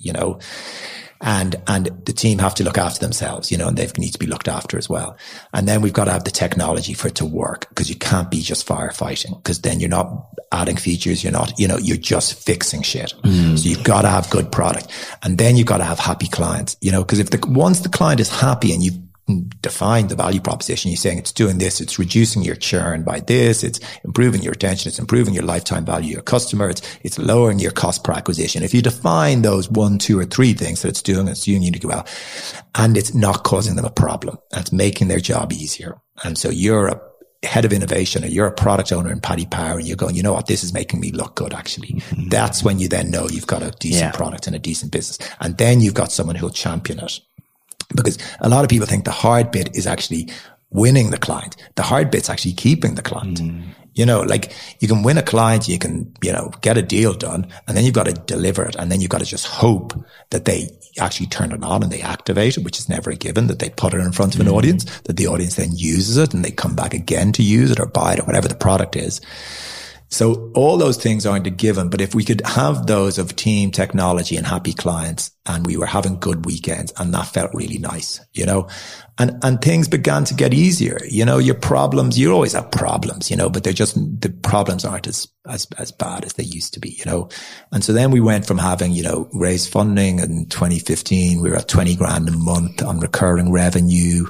And the team have to look after themselves, and they need to be looked after as well. And then we've got to have the technology for it to work, because you can't be just firefighting, because then you're not adding features. You're not, you're just fixing shit. So you've got to have good product, and then you've got to have happy clients, because once the client is happy and you've defined the value proposition, you're saying it's doing this, it's reducing your churn by this, it's improving your retention, it's improving your lifetime value of your customer, it's lowering your cost per acquisition. If you define those 1, 2, or 3 things that it's doing you to go well, and it's not causing them a problem, and it's making their job easier. And so you're a head of innovation, or you're a product owner in Paddy Power, and you're going, you know what, this is making me look good, actually. That's when you then know you've got a decent product and a decent business. And then you've got someone who'll champion it. Because a lot of people think the hard bit is actually winning the client. The hard bit's actually keeping the client. Like you can win a client, you can, get a deal done, and then you've got to deliver it. And then you've got to just hope that they actually turn it on and they activate it, which is never a given, that they put it in front of an audience, that the audience then uses it and they come back again to use it or buy it or whatever the product is. So all those things aren't a given, but if we could have those of team, technology, and happy clients, and we were having good weekends, and that felt really nice, and things began to get easier. Your problems, you always have problems, but they're just, the problems aren't as bad as they used to be, And so then we went from having, raised funding in 2015, we were at 20 grand a month on recurring revenue,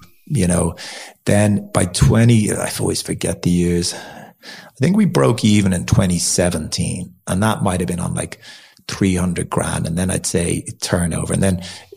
then by I always forget the years. I think we broke even in 2017, and that might have been on like 300 grand. And then I'd say turnover. We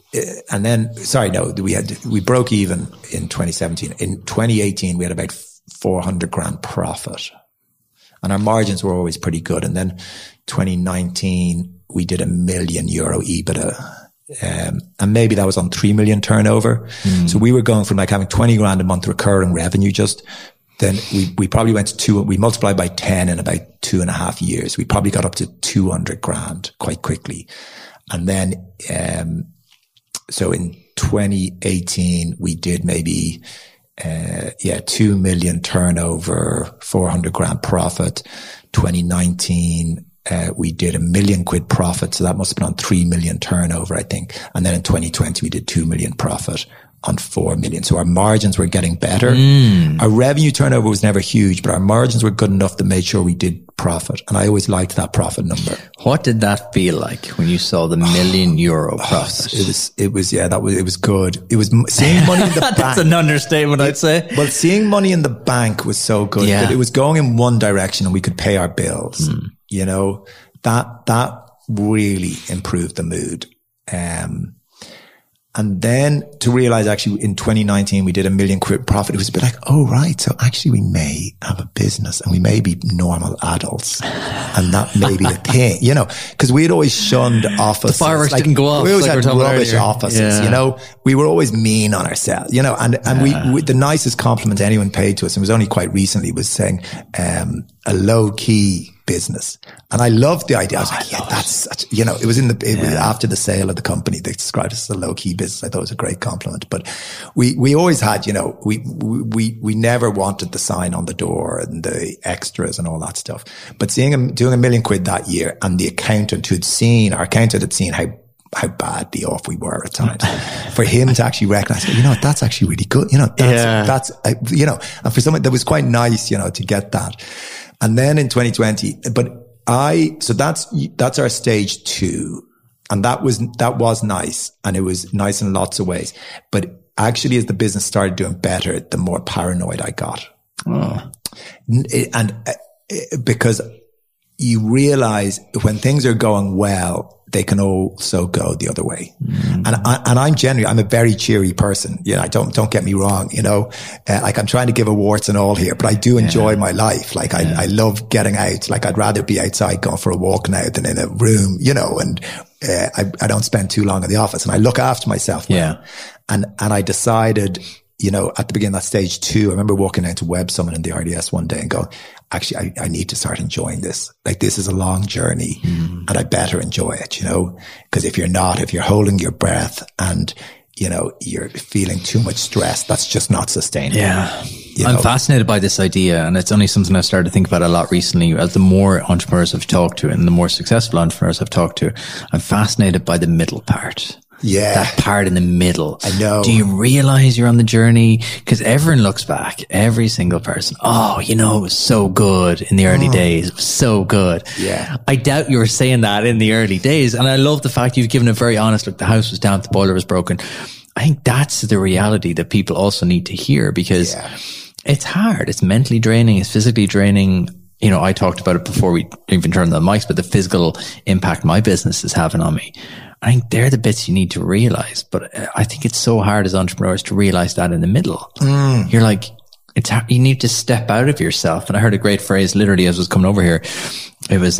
broke even in 2017. In 2018, we had about 400 grand profit, and our margins were always pretty good. And then 2019, we did €1 million EBITDA. And maybe that was on 3 million turnover. So we were going from like having 20 grand a month recurring revenue, then we probably we multiplied by 10 in about 2.5 years. We probably got up to 200 grand quite quickly. And then, so in 2018, we did maybe, 2 million turnover, 400 grand profit. 2019, we did £1 million profit. So that must have been on 3 million turnover, I think. And then in 2020, we did 2 million profit on 4 million. So our margins were getting better. Our revenue turnover was never huge, but our margins were good enough to make sure we did profit. And I always liked that profit number. What did that feel like when you saw the €1 million profit? It was good. It was seeing money in the bank. That's an understatement, I'd say. Well, seeing money in the bank was so good. Yeah. It was going in one direction and we could pay our bills. That really improved the mood. And then to realize actually in 2019, we did £1 million profit. It was a bit like, oh, right. So actually we may have a business and we may be normal adults and that may be a thing, cause we had always shunned offices. The fireworks didn't go off. We always had rubbish offices, we were always mean on ourselves, and we, the nicest compliment anyone paid to us, and it was only quite recently, was saying, a low key business. And I loved the idea. I was like, that's such, it was after the sale of the company, they described us as a low key business. I thought it was a great compliment, but we always had, we never wanted the sign on the door and the extras and all that stuff. But seeing him doing £1 million that year, and the accountant our accountant had seen how how badly off we were at times. For him to actually recognize, you know, that's actually really good. You know, that's, you know, and for someone that was quite nice, you know, to get that. And then in 2020, so that's our stage 2. And that was nice. And it was nice in lots of ways. But actually, as the business started doing better, the more paranoid I got. Oh. Because you realize when things are going well, they can also go the other way. Mm. And I'm a very cheery person. You know, don't get me wrong, you know, like I'm trying to give a warts and all here, but I do enjoy my life. Like I love getting out. Like I'd rather be outside going for a walk now than in a room, you know, and I don't spend too long in the office and I look after myself. Yeah. And I decided, you know, at the beginning of that stage 2, I remember walking down to Web Summit in the RDS one day and going, actually, I need to start enjoying this. Like this is a long journey and I better enjoy it, you know, because if you're holding your breath and, you know, you're feeling too much stress, that's just not sustainable. Yeah. I'm fascinated by this idea, and it's only something I've started to think about a lot recently. As the more entrepreneurs I've talked to and the more successful entrepreneurs I've talked to, I'm fascinated by the middle part. Yeah. That part in the middle. I know. Do you realize you're on the journey? Because everyone looks back, every single person. Oh, you know, it was so good in the early days. It was so good. Yeah. I doubt you were saying that in the early days. And I love the fact you've given a very honest look. The house was down, the boiler was broken. I think that's the reality that people also need to hear, because it's hard. It's mentally draining. It's physically draining. You know, I talked about it before we even turned on the mics, but the physical impact my business is having on me. I think they're the bits you need to realize, but I think it's so hard as entrepreneurs to realize that in the middle. You're like, you need to step out of yourself. And I heard a great phrase literally as I was coming over here. It was,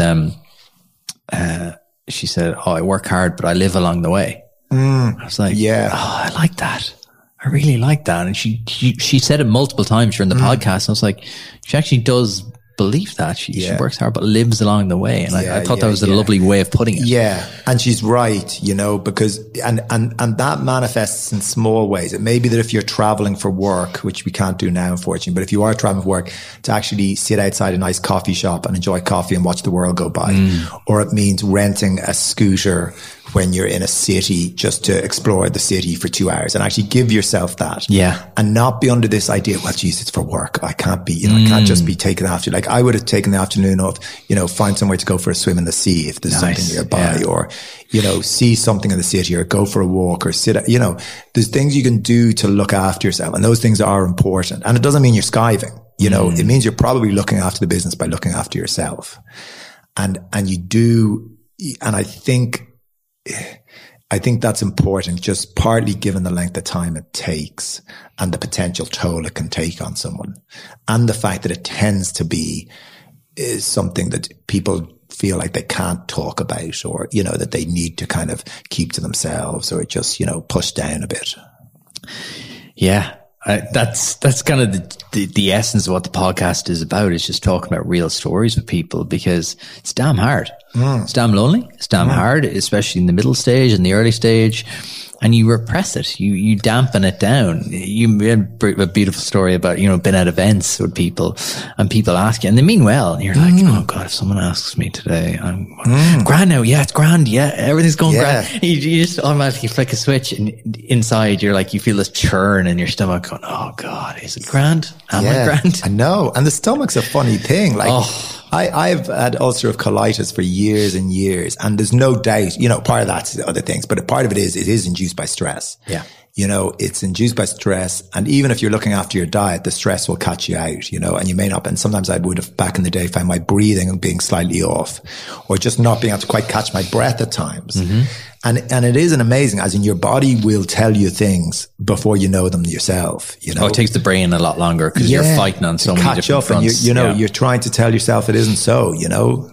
she said, oh, I work hard, but I live along the way. I was like, oh, I like that. I really like that. And she said it multiple times during the podcast. I was like, she actually does believe that she works hard but lives along the way, and I thought that was a lovely way of putting it. And she's right, you know, because and that manifests in small ways. It may be that if you're traveling for work, which we can't do now unfortunately, but if you are traveling for work, to actually sit outside a nice coffee shop and enjoy coffee and watch the world go by, or it means renting a scooter when you're in a city just to explore the city for 2 hours and actually give yourself that. And not be under this idea, well, geez, it's for work. I can't be, you know, I can't just be taking after. Like I would have taken the afternoon off, you know, find somewhere to go for a swim in the sea if there's something nearby, or, you know, see something in the city, or go for a walk, or sit, you know, there's things you can do to look after yourself. And those things are important. And it doesn't mean you're skiving, you know, it means you're probably looking after the business by looking after yourself. And you do, and I think that's important, just partly given the length of time it takes and the potential toll it can take on someone, and the fact that it tends to be something that people feel like they can't talk about, or, you know, that they need to kind of keep to themselves, or just, you know, push down a bit. Yeah. That's kind of the essence of what the podcast is about, is just talking about real stories with people, because it's damn hard. It's damn lonely. It's damn hard, especially in the middle stage and the early stage. And you repress it. You dampen it down. You had a beautiful story about, you know, being at events with people and people ask you, and they mean well. And you're like, oh God, if someone asks me today, I'm grand now. Yeah, it's grand. Yeah, everything's going grand. You just automatically flick a switch, and inside you're like, you feel this churn in your stomach going, oh God, is it grand? Am I grand? I know. And the stomach's a funny thing. Like, I've had ulcerative colitis for years and years, and there's no doubt, you know, part of that's other things, but a part of it is induced by stress. Yeah. You know, it's induced by stress. And even if you're looking after your diet, the stress will catch you out, you know, and you may not. And sometimes I would have back in the day found my breathing being slightly off, or just not being able to quite catch my breath at times. And it is an amazing, as in your body will tell you things before you know them yourself, you know. Oh, it takes the brain a lot longer because you're fighting on so many different fronts. And you know, you're trying to tell yourself it isn't so, you know.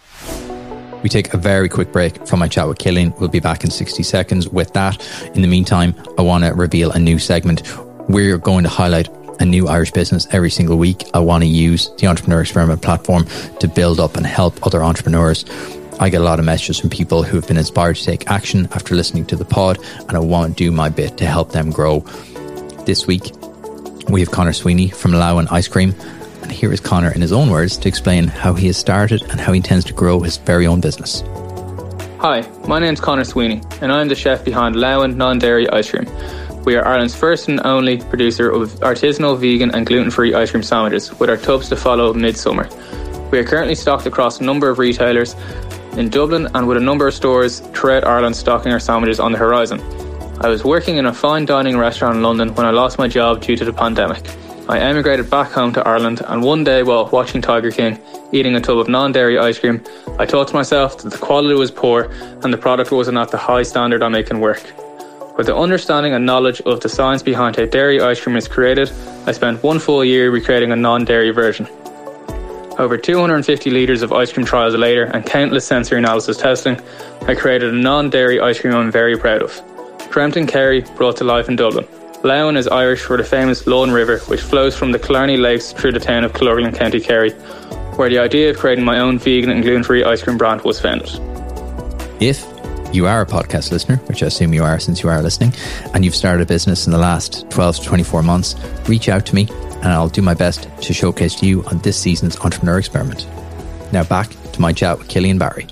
We take a very quick break from my chat with Cillian. We'll be back in 60 seconds with that. In the meantime, I want to reveal a new segment. We're going to highlight a new Irish business every single week. I want to use the Entrepreneur Experiment platform to build up and help other entrepreneurs. I get a lot of messages from people who have been inspired to take action after listening to the pod, and I want to do my bit to help them grow. This week, we have Connor Sweeney from Lowen Ice Cream. And here is Connor in his own words to explain how he has started and how he intends to grow his very own business. Hi, my name's Conor Sweeney, and I'm the chef behind Lowen Non-Dairy Ice Cream. We are Ireland's first and only producer of artisanal, vegan and gluten-free ice cream sandwiches, with our tubs to follow midsummer. We are currently stocked across a number of retailers in Dublin and with a number of stores throughout Ireland stocking our sandwiches on the horizon. I was working in a fine dining restaurant in London when I lost my job due to the pandemic. I emigrated back home to Ireland, and one day while watching Tiger King, eating a tub of non-dairy ice cream, I thought to myself that the quality was poor and the product wasn't at the high standard I'm making work. With the understanding and knowledge of the science behind how dairy ice cream is created, I spent 1 full year recreating a non-dairy version. Over 250 litres of ice cream trials later and countless sensory analysis testing, I created a non-dairy ice cream I'm very proud of. Dreamt in Kerry, brought to life in Dublin. Lowen is Irish for the famous Lowen River, which flows from the Killarney Lakes through the town of Killorglin, County Kerry, where the idea of creating my own vegan and gluten-free ice cream brand was founded. If you are a podcast listener, which I assume you are since you are listening, and you've started a business in the last 12 to 24 months, reach out to me and I'll do my best to showcase you on this season's Entrepreneur Experiment. Now back to my chat with Killian Barry.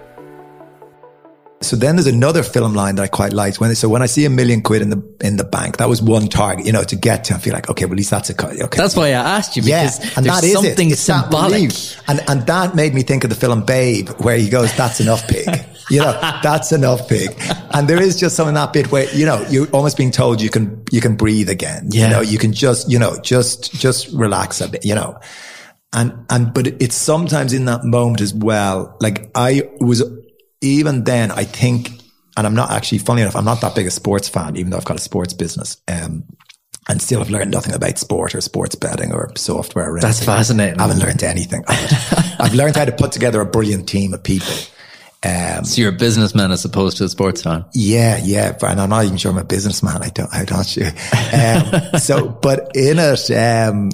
So then there's another film line that I quite liked. When I see £1 million in the bank, that was one target, to get to. I feel like, okay, well, at least that's okay. That's why I asked you, because and there's that is something it's symbolic. And that made me think of the film Babe, where he goes, "That's enough, pig." That's enough, pig. And there is just some in that bit where, you're almost being told you can breathe again. Yeah. You can just relax a bit, but it's sometimes in that moment as well. Like even then, I think, and I'm not actually, funny enough, I'm not that big a sports fan, even though I've got a sports business. And still have learned nothing about sport or sports betting or software. Or That's fascinating. I haven't learned anything. I've learned how to put together a brilliant team of people. So you're a businessman as opposed to a sports fan. Yeah. And I'm not even sure I'm a businessman. I'm not sure. But in it,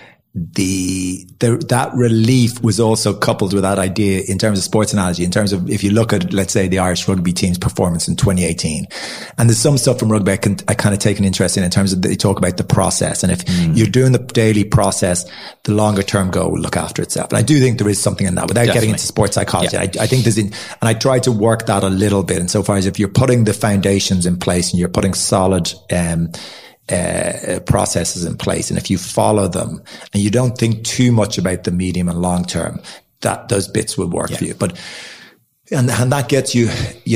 that relief was also coupled with that idea in terms of sports analogy, in terms of if you look at, let's say, the Irish rugby team's performance in 2018, and there's some stuff from rugby I kind of take an interest in terms of they talk about the process, and if you're doing the daily process, the longer term goal will look after itself. And I do think there is something in that without getting into sports psychology. Yeah. I think and I try to work that a little bit insofar as if you're putting the foundations in place and you're putting solid, processes in place, and if you follow them and you don't think too much about the medium and long term, that those bits will work for you. But and that gets you,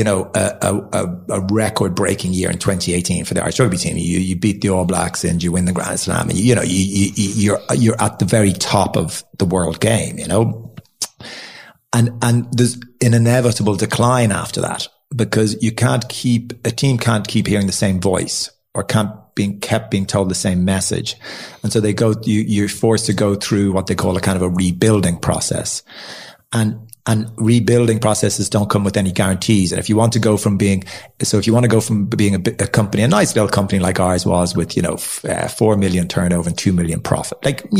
a record breaking year in 2018 for the Irish rugby team. You beat the All Blacks and you win the Grand Slam, and you're at the very top of the world game, and there's an inevitable decline after that, because a team can't keep hearing the same voice, or can't being told the same message. And so you're forced to go through what they call a kind of a rebuilding process. And rebuilding processes don't come with any guarantees. And if you want to go from being a company, a nice little company like ours was with, 4 million turnover and 2 million profit,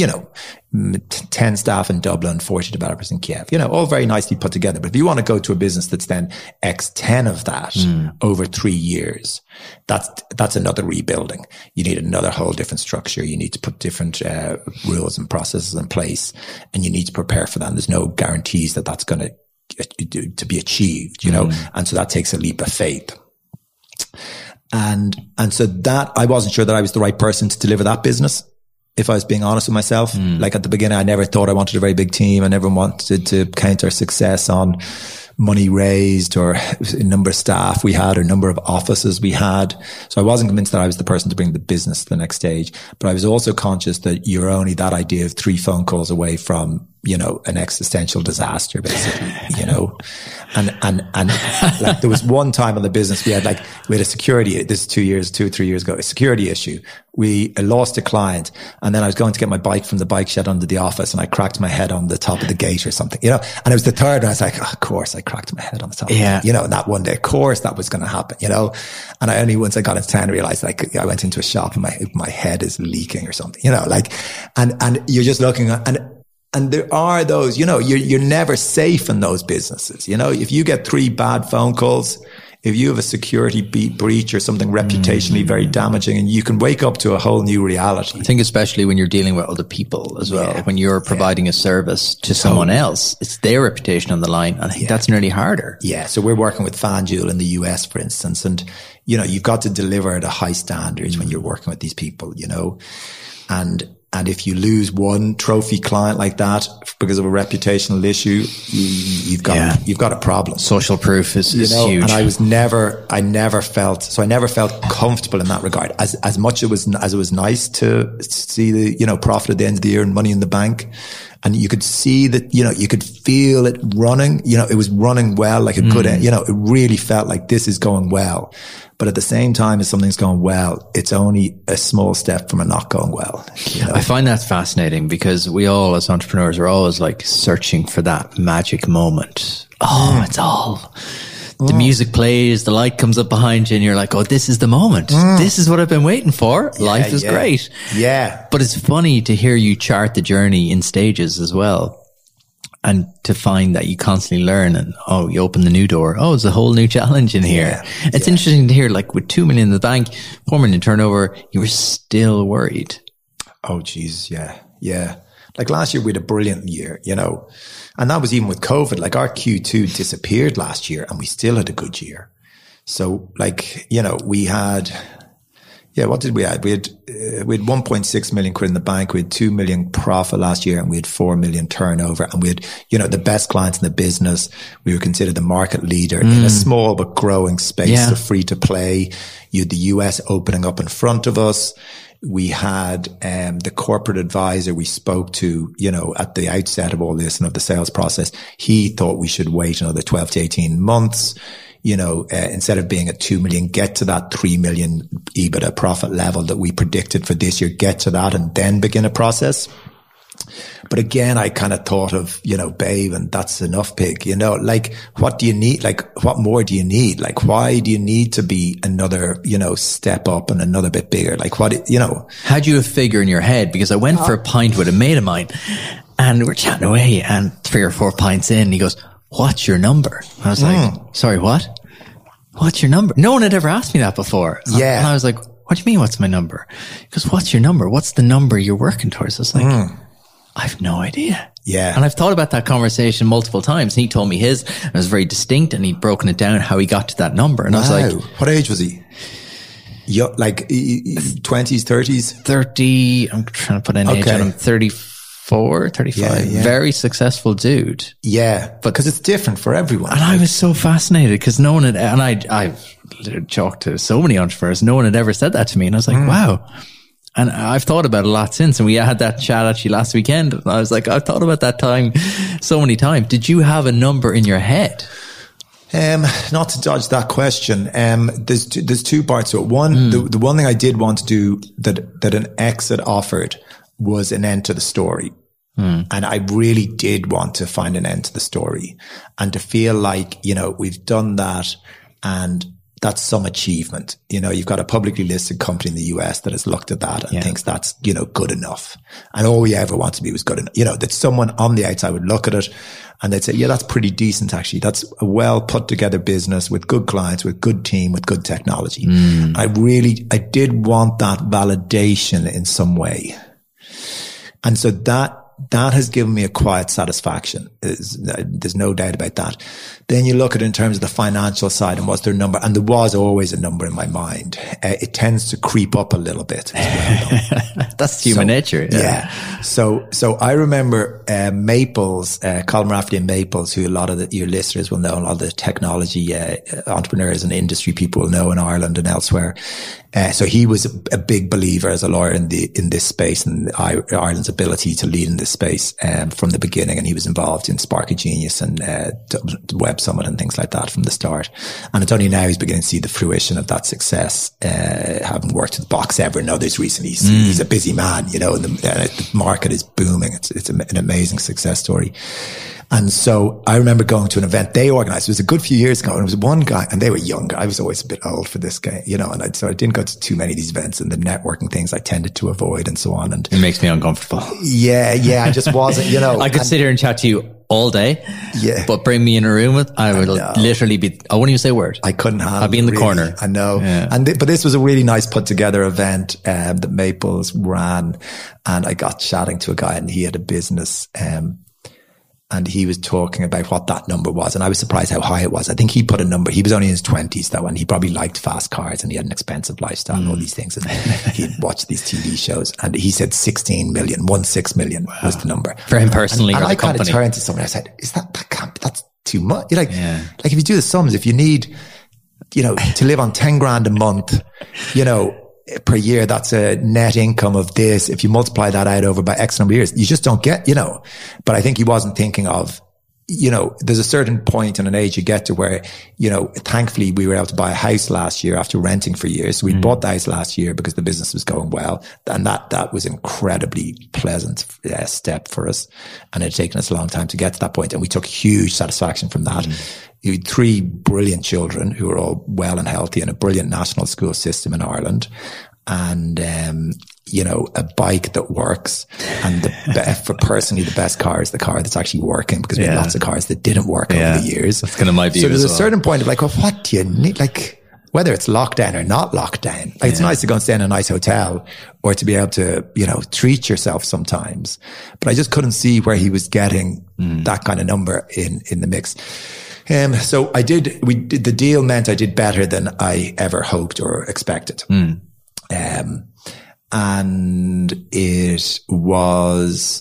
10 staff in Dublin, 40 developers in Kiev, all very nicely put together. But if you want to go to a business that's then X 10 of that over 3 years, that's another rebuilding. You need another whole different structure. You need to put different rules and processes in place, and you need to prepare for that. And there's no guarantees that that's going to be achieved, and so that takes a leap of faith. And so that I wasn't sure that I was the right person to deliver that business. If I was being honest with myself, like at the beginning, I never thought I wanted a very big team. I never wanted to count our success on money raised or number of staff we had or number of offices we had. So I wasn't convinced that I was the person to bring the business to the next stage. But I was also conscious that you're only that idea of 3 phone calls away from, an existential disaster, basically, and like there was one time on the business we had a security, this is 2 or 3 years ago, a security issue. We lost a client, and then I was going to get my bike from the bike shed under the office, and I cracked my head on the top of the gate or something, and it was the third, and I was like, of course I cracked my head on the top of the gate, and that one day, of course that was going to happen, and I only, once I got into town, realized I went into a shop and my head is leaking or something, and you're just looking at, and there are those, you're never safe in those businesses. If you get 3 bad phone calls, if you have a security breach or something reputationally very damaging, and you can wake up to a whole new reality. I think especially when you're dealing with other people as well, when you're providing a service to someone else, it's their reputation on the line. And I think that's nearly harder. Yeah. So we're working with FanDuel in the US, for instance, and, you know, you've got to deliver at a high standards when you're working with these people, you know, and if you lose one trophy client like that because of a reputational issue, you've got a problem. Social proof is huge. And I never felt comfortable in that regard. As much as it was nice to see the, you know, profit at the end of the year and money in the bank. And you could see that, you know, you could feel it running, you know, it was running well, like it could, you know, it really felt like this is going well. But at the same time as something's going well, it's only a small step from it not going well. You know? I find that fascinating because we all as entrepreneurs are always like searching for that magic moment. Oh, it's all... The music plays, the light comes up behind you and you're like, oh, this is the moment. This is what I've been waiting for. Life is great. Yeah. But it's funny to hear you chart the journey in stages as well. And to find that you constantly learn and, oh, you open the new door. Oh, there's a whole new challenge in here. It's interesting to hear, like with 2 million in the bank, 4 million turnover, you were still worried. Oh, geez. Yeah. Yeah. Like last year we had a brilliant year, you know, and that was even with COVID. Like our Q2 disappeared last year and we still had a good year. So like, you know, we had, what did we have? We had 1.6 million quid in the bank. We had 2 million profit last year and we had 4 million turnover, and we had, you know, the best clients in the business. We were considered the market leader in a small but growing space of free to play. You had the US opening up in front of us. We had the corporate advisor we spoke to, you know, at the outset of all this and of the sales process. He thought we should wait another 12 to 18 months, you know, instead of being at 2 million, get to that 3 million EBITDA profit level that we predicted for this year, get to that and then begin a process. But again, I kind of thought of, you know, babe, and that's enough, pig, you know, like, what do you need? Like, what more do you need? Like, why do you need to be another, you know, step up and another bit bigger? Like, what, you know? Had you a figure in your head? Because I went for a pint with a mate of mine and we're chatting away, and 3 or 4 pints in, he goes, what's your number? I was like, sorry, what? What's your number? No one had ever asked me that before. Yeah. And I was like, what do you mean, what's my number? He goes, what's your number? What's the number you're working towards? I was like, I have no idea. Yeah. And I've thought about that conversation multiple times. He told me his, and it was very distinct, and he'd broken it down how he got to that number. And I was like, what age was he? Like 20s, 30s? 30. I'm trying to put an age on him. 34, 35. Yeah. Very successful dude. Yeah. But because it's different for everyone. And I was so fascinated because no one had, and I've talked to so many entrepreneurs, no one had ever said that to me. And I was like, wow. And I've thought about it a lot since. And we had that chat actually last weekend. And I was like, I've thought about that time so many times. Did you have a number in your head? Not to dodge that question. There's two parts to it. One, the one thing I did want to do that an exit offered was an end to the story. And I really did want to find an end to the story and to feel like, you know, we've done that and that's some achievement. You know, you've got a publicly listed company in the US that has looked at that and thinks that's, you know, good enough. And all we ever want to be was good enough. You know, that someone on the outside would look at it and they'd say, yeah, that's pretty decent actually. That's a well put together business with good clients, with good team, with good technology. I did want that validation in some way. And so that has given me a quiet satisfaction. There's no doubt about that. Then you look at it in terms of the financial side and what's their number. And there was always a number in my mind. It tends to creep up a little bit as well. That's human nature. Yeah. So I remember, Maples, Colin Rafferty and Maples, who a lot of your listeners will know, a lot of the technology, entrepreneurs and industry people will know in Ireland and elsewhere. So he was a big believer as a lawyer in this space and Ireland's ability to lead in this space, from the beginning. And he was involved in Spark of Genius and, Web Summit and things like that from the start. And it's only now he's beginning to see the fruition of that success, having worked with Box Ever and others recently. He's a busy man, you know, and the market is booming. It's an amazing success story. And so I remember going to an event they organized. It was a good few years ago, and it was one guy, and they were young. I was always a bit old for this guy, you know, and so I didn't go to too many of these events, and the networking things I tended to avoid and so on. And it makes me uncomfortable. Yeah. I just wasn't, you know. I could sit here and chat to you all day. Yeah. But bring me in a room I would literally I wouldn't even say a word. I couldn't handle it. I'd be in the really. corner. I know. Yeah. But this was a really nice put together event, that Maples ran. And I got chatting to a guy and he had a business, and he was talking about what that number was. And I was surprised how high it was. I think he put a number. He was only in his 20s though, and he probably liked fast cars and he had an expensive lifestyle and all these things. And he'd watched these TV shows and he said 16 million was the number. For him personally, and or I the kind of company. turned to someone and I said, that's too much. You're like if you do the sums, if you need, to live on 10 grand a month, per year, that's a net income of this. If you multiply that out over by X number of years, you just don't get, but I think he wasn't thinking of, there's a certain point and an age you get to where, thankfully we were able to buy a house last year after renting for years. So we bought the house last year because the business was going well. And that was incredibly pleasant step for us. And it had taken us a long time to get to that point. And we took huge satisfaction from that. You had 3 brilliant children who were all well and healthy and a brilliant national school system in Ireland. And, a bike that works. And for personally, the best car is the car that's actually working, because we had lots of cars that didn't work over the years. That's kind of my view. So there's a certain point of like, well, what do you need? Like, whether it's lockdown or not lockdown, like it's nice to go and stay in a nice hotel or to be able to, treat yourself sometimes. But I just couldn't see where he was getting that kind of number in the mix. So the deal meant I did better than I ever hoped or expected. And it was,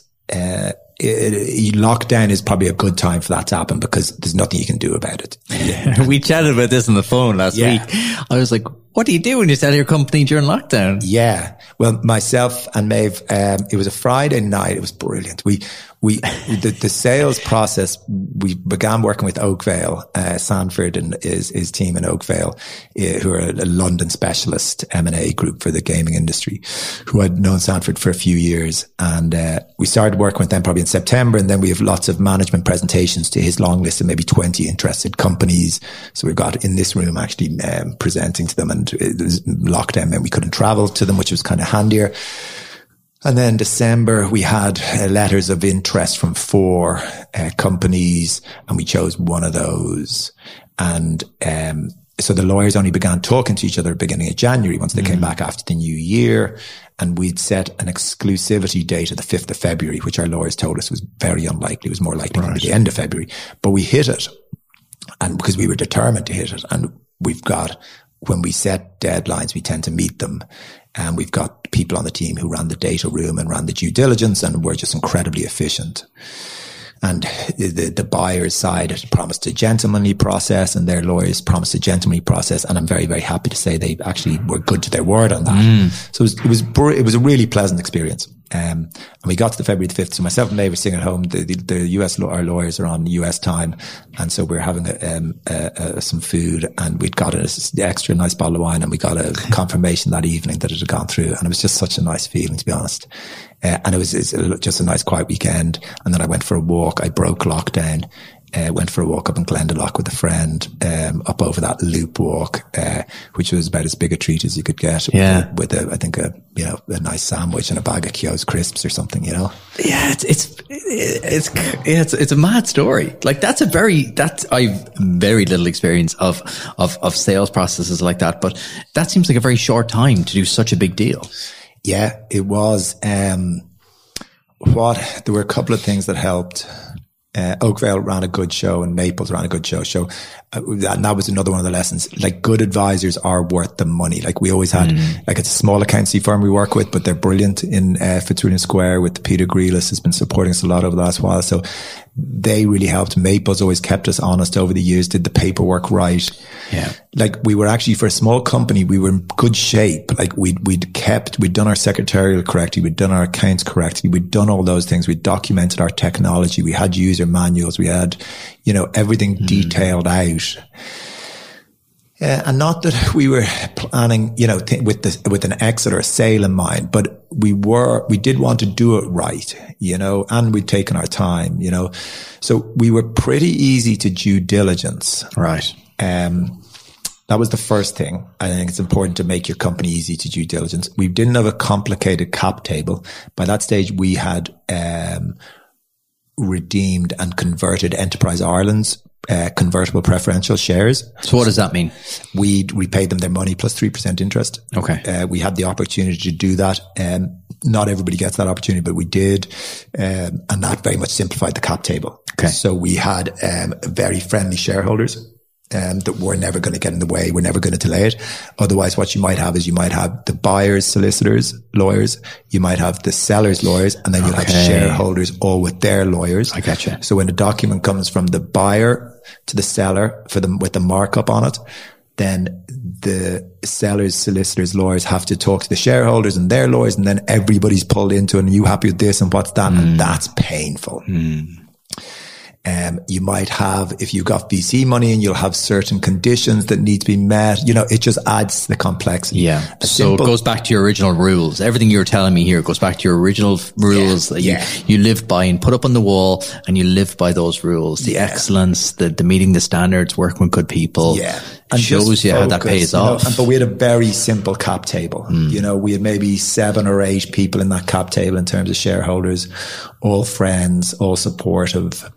lockdown is probably a good time for that to happen because there's nothing you can do about it. We chatted about this on the phone last week. I was like, what do you do when you sell your company during lockdown? Yeah. Well, myself and Maeve, it was a Friday night. It was brilliant. The sales process, we began working with Oakvale, Sanford and his team in Oakvale, who are a London specialist M&A group for the gaming industry, who had known Sanford for a few years. And, we started working with them probably in September. And then we have lots of management presentations to his long list of maybe 20 interested companies. So we've got in this room actually, presenting to them, and it was lockdown meant we couldn't travel to them, which was kind of handier. And then December, we had letters of interest from 4 companies, and we chose one of those. And so the lawyers only began talking to each other at the beginning of January, once they came back after the new year. And we'd set an exclusivity date of the 5th of February, which our lawyers told us was very unlikely. It was more likely to be the end of February. But we hit it, and because we were determined to hit it. And when we set deadlines, we tend to meet them. And we've got people on the team who ran the data room and ran the due diligence, and we're just incredibly efficient. And the buyer's side had promised a gentlemanly process, and their lawyers promised a gentlemanly process. And I'm very, very happy to say they actually were good to their word on that. So it was a really pleasant experience. And we got to the February the 5th. So myself and Maeve were sitting at home. The US, our lawyers are on US time. And so we're having some food, and we'd got an extra nice bottle of wine, and we got a confirmation that evening that it had gone through. And it was just such a nice feeling, to be honest. And it's just a nice quiet weekend. And then I went for a walk. I broke lockdown. Went for a walk up in Glendalough with a friend, up over that loop walk, which was about as big a treat as you could get. With I think a nice sandwich and a bag of Kyo's crisps or something, Yeah, it's a mad story. Like I've very little experience of sales processes like that, but that seems like a very short time to do such a big deal. Yeah, it was. There were a couple of things that helped. Oakvale ran a good show and Maples ran a good show. And that was another one of the lessons. Like, good advisors are worth the money. Like, we always had, like, it's a small accountancy firm we work with, but they're brilliant in Fitzwilliam Square with Peter Grealis, has been supporting us a lot over the last while. So they really helped. Maples always kept us honest over the years, did the paperwork right. Yeah. Like, we were actually, for a small company, we were in good shape. Like, we'd done our secretarial correctly. We'd done our accounts correctly. We'd done all those things. We documented our technology. We had user manuals. We had, everything detailed out. And not that we were planning, with an exit or a sale in mind, but we did want to do it right, and we'd taken our time, so we were pretty easy to due diligence. Right. That was the first thing. I think it's important to make your company easy to due diligence. We didn't have a complicated cap table. By that stage, we had, redeemed and converted Enterprise Ireland's convertible preferential shares. So what does that mean? We repaid them their money plus 3% interest. Okay. We had the opportunity to do that. Not everybody gets that opportunity, but we did. And that very much simplified the cap table. Okay. So we had very friendly shareholders that were never going to get in the way. We're never going to delay it. Otherwise, what you might have is you might have the buyers, solicitors, lawyers. You might have the sellers, lawyers, and then you'll have shareholders all with their lawyers. I gotcha. So when the document comes from the buyer to the seller for them with the markup on it, then the sellers, solicitors, lawyers have to talk to the shareholders and their lawyers, and then everybody's pulled into it. And you happy with this and what's that? And that's painful. You might have, if you've got VC money, and you'll have certain conditions that need to be met, it just adds to the complexity. Yeah. So it goes back to your original rules. Everything you're telling me here goes back to your original rules that you lived by and put up on the wall, and you live by those rules. The excellence, the meeting the standards, working with good people. Yeah. And shows you how that pays off. But we had a very simple cap table. We had maybe 7 or 8 people in that cap table in terms of shareholders, all friends, all supportive.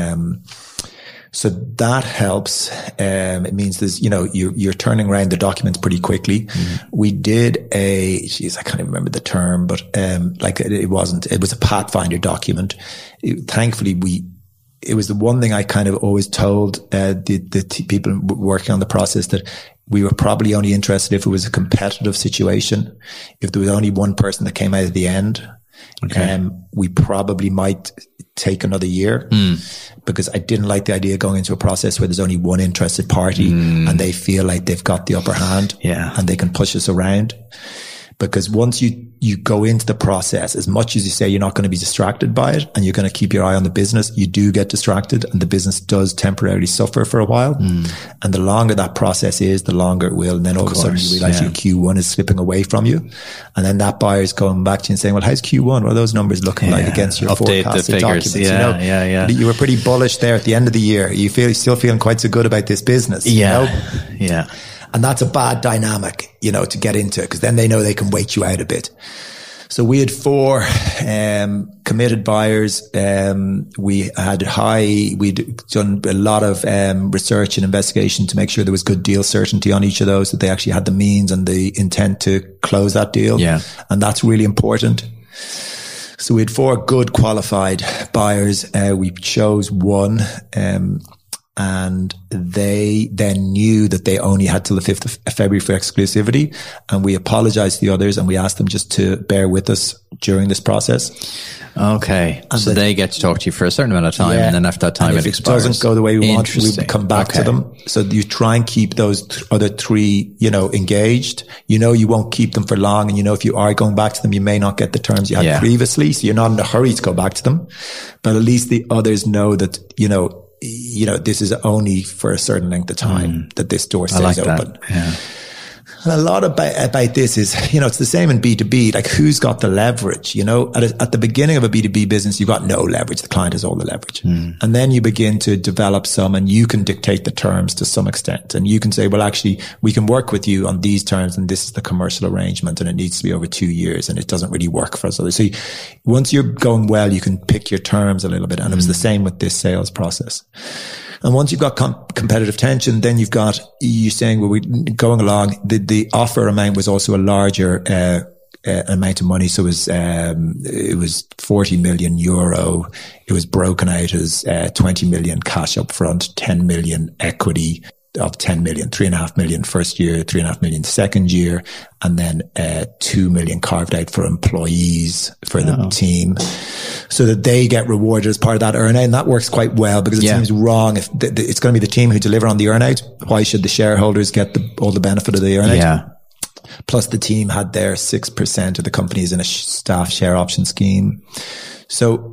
So that helps. It means there's, you're turning around the documents pretty quickly. We did I can't even remember the term, but, it was a Pathfinder document. Thankfully, it was the one thing I kind of always told, the people working on the process, that we were probably only interested if it was a competitive situation. If there was only one person that came out at the end, we probably might take another year, because I didn't like the idea of going into a process where there's only one interested party and they feel like they've got the upper hand and they can push us around. Because once you go into the process, as much as you say you're not going to be distracted by it and you're going to keep your eye on the business, you do get distracted, and the business does temporarily suffer for a while. And the longer that process is, the longer it will. And then all of a sudden you realize your Q1 is slipping away from you. And then that buyer's going back to you and saying, well, how's Q1? What are those numbers looking like against your forecasted documents? You were pretty bullish there at the end of the year. You still feeling quite so good about this business. Yeah. And that's a bad dynamic, to get into, because then they know they can wait you out a bit. So we had 4 committed buyers. We'd done a lot of research and investigation to make sure there was good deal certainty on each of those, that they actually had the means and the intent to close that deal. Yeah. And that's really important. So we had 4 good qualified buyers. We chose one, and they then knew that they only had till the 5th of February for exclusivity. And we apologized to the others, and we asked them just to bear with us during this process. Okay. And so they get to talk to you for a certain amount of time, and then after that time it expires. If it doesn't go the way we want, we come back to them. So you try and keep those other 3, engaged. You won't keep them for long. And if you are going back to them, you may not get the terms you had previously. So you're not in a hurry to go back to them. But at least the others know that, this is only for a certain length of time that this door stays open. Yeah. And a lot about this is, it's the same in B2B, like who's got the leverage, at the beginning of a B2B business, you've got no leverage. The client has all the leverage. And then you begin to develop some, and you can dictate the terms to some extent. And you can say, well, actually, we can work with you on these terms, and this is the commercial arrangement, and it needs to be over 2 years, and it doesn't really work for us. So once you're going well, you can pick your terms a little bit. And it was the same with this sales process. And once you've got competitive tension, then you're saying, well, we're going along. The offer amount was also a larger, amount of money. So it was 40 million euro. It was broken out as, 20 million cash up front, 10 million equity of 10 million, 3.5 million first year, 3.5 million second year, and then 2 million carved out for employees for the team, so that they get rewarded as part of that earnout. And that works quite well, because it seems wrong if it's going to be the team who deliver on the earnout. Why should the shareholders get all the benefit of the earnout? Yeah. Plus the team had their 6% of the companies in a staff share option scheme. So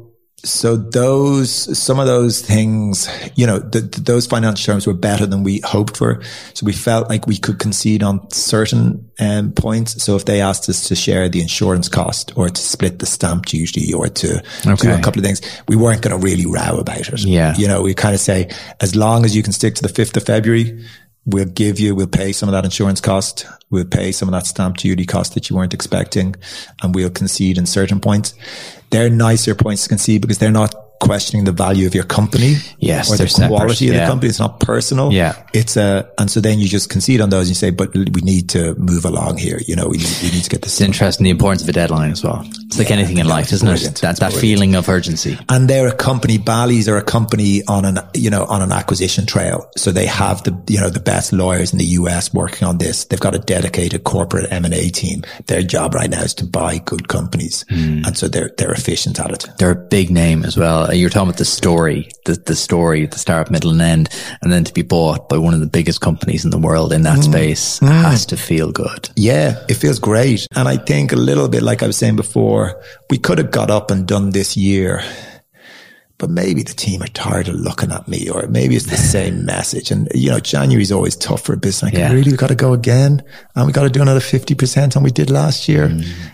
some of those things, those financial terms were better than we hoped for. So we felt like we could concede on certain points. So if they asked us to share the insurance cost, or to split the stamp duty, or to do a couple of things, we weren't going to really row about it. Yeah. We kind of say, as long as you can stick to the 5th of February, we'll pay some of that insurance cost. We'll pay some of that stamp duty cost that you weren't expecting, and we'll concede in certain points. They're nicer points to concede, because they're not questioning the value of your company. Yes, or the quality of the company. It's not personal. Yeah. And so then you just concede on those and you say, but we need to move along here. You know, we need to get this. It's interesting, the importance of a deadline as well. It's like anything in life, isn't it? That feeling of urgency. And they're a company, Bally's are a company on an acquisition trail. So they have the best lawyers in the US working on this. They've got a dedicated corporate M&A team. Their job right now is to buy good companies. And so they're efficient at it. They're a big name as well. You're talking about the story, the start, middle and end, and then to be bought by one of the biggest companies in the world in that space has to feel good. Yeah, it feels great. And I think a little bit like I was saying before, we could have got up and done this year, but maybe the team are tired of looking at me, or maybe it's the same message. And, January's always tough for a business. Like, really, we got to go again? And we got to do another 50% on we did last year?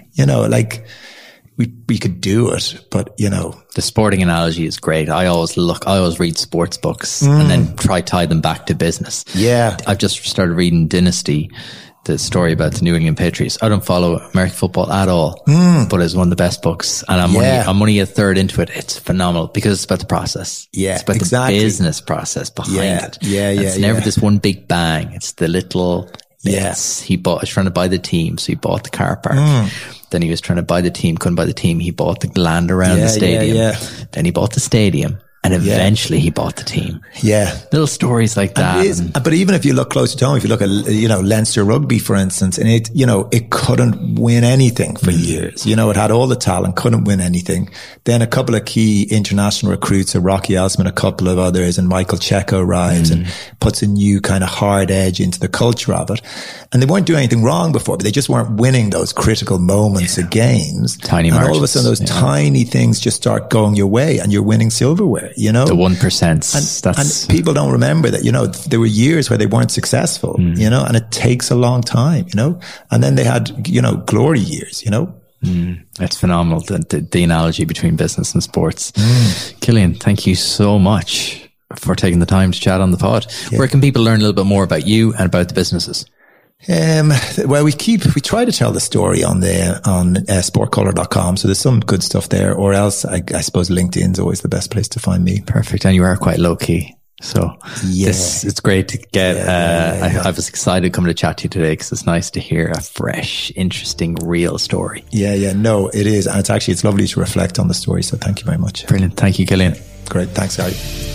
We could do it, but the sporting analogy is great. I always read sports books and then try tie them back to business. Yeah. I've just started reading Dynasty, the story about the New England Patriots. I don't follow American football at all, but it's one of the best books. And I'm only a third into it. It's phenomenal because it's about the process. Yeah, it's about the business process behind it. Yeah. It's never this one big bang. It's the little bits. He was trying to buy the team, so he bought the car park. Then he was trying to buy the team, couldn't buy the team. He bought the land around the stadium. Then he bought the stadium. And eventually he bought the team. Yeah. Little stories like that. But even if you look closer to home, if you look at, Leinster Rugby, for instance, and it couldn't win anything for years. It had all the talent, couldn't win anything. Then a couple of key international recruits, so Rocky Elsman, a couple of others, and Michael Checo arrives and puts a new kind of hard edge into the culture of it. And they weren't doing anything wrong before, but they just weren't winning those critical moments of games. Tiny margins. And all of a sudden those tiny things just start going your way and you're winning silverware. The 1%. And people don't remember that, there were years where they weren't successful, and it takes a long time, and then they had, glory years, That's phenomenal. The analogy between business and sports. Cillian, thank you so much for taking the time to chat on the pod. Yeah. Where can people learn a little bit more about you and about the businesses? Well, we try to tell the story on sportcolor.com. So there's some good stuff there, or else I suppose LinkedIn's always the best place to find me. Perfect. And you are quite low key. So it's great to get, I was excited coming to chat to you today because it's nice to hear a fresh, interesting, real story. Yeah. No, it is. And it's lovely to reflect on the story. So thank you very much. Brilliant. Thank you, Cillian. Great. Thanks, Gary.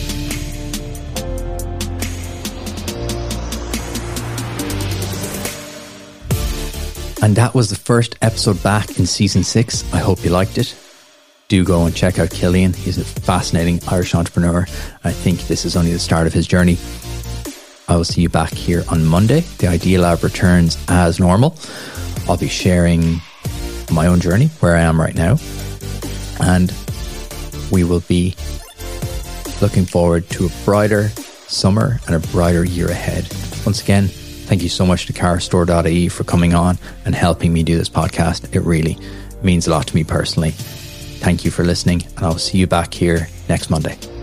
And that was the first episode back in season 6. I hope you liked it. Do go and check out Cillian. He's a fascinating Irish entrepreneur. I think this is only the start of his journey. I will see you back here on Monday. The Idea Lab returns as normal. I'll be sharing my own journey, where I am right now. And we will be looking forward to a brighter summer and a brighter year ahead. Once again, thank you so much to carstore.ie for coming on and helping me do this podcast. It really means a lot to me personally. Thank you for listening, and I'll see you back here next Monday.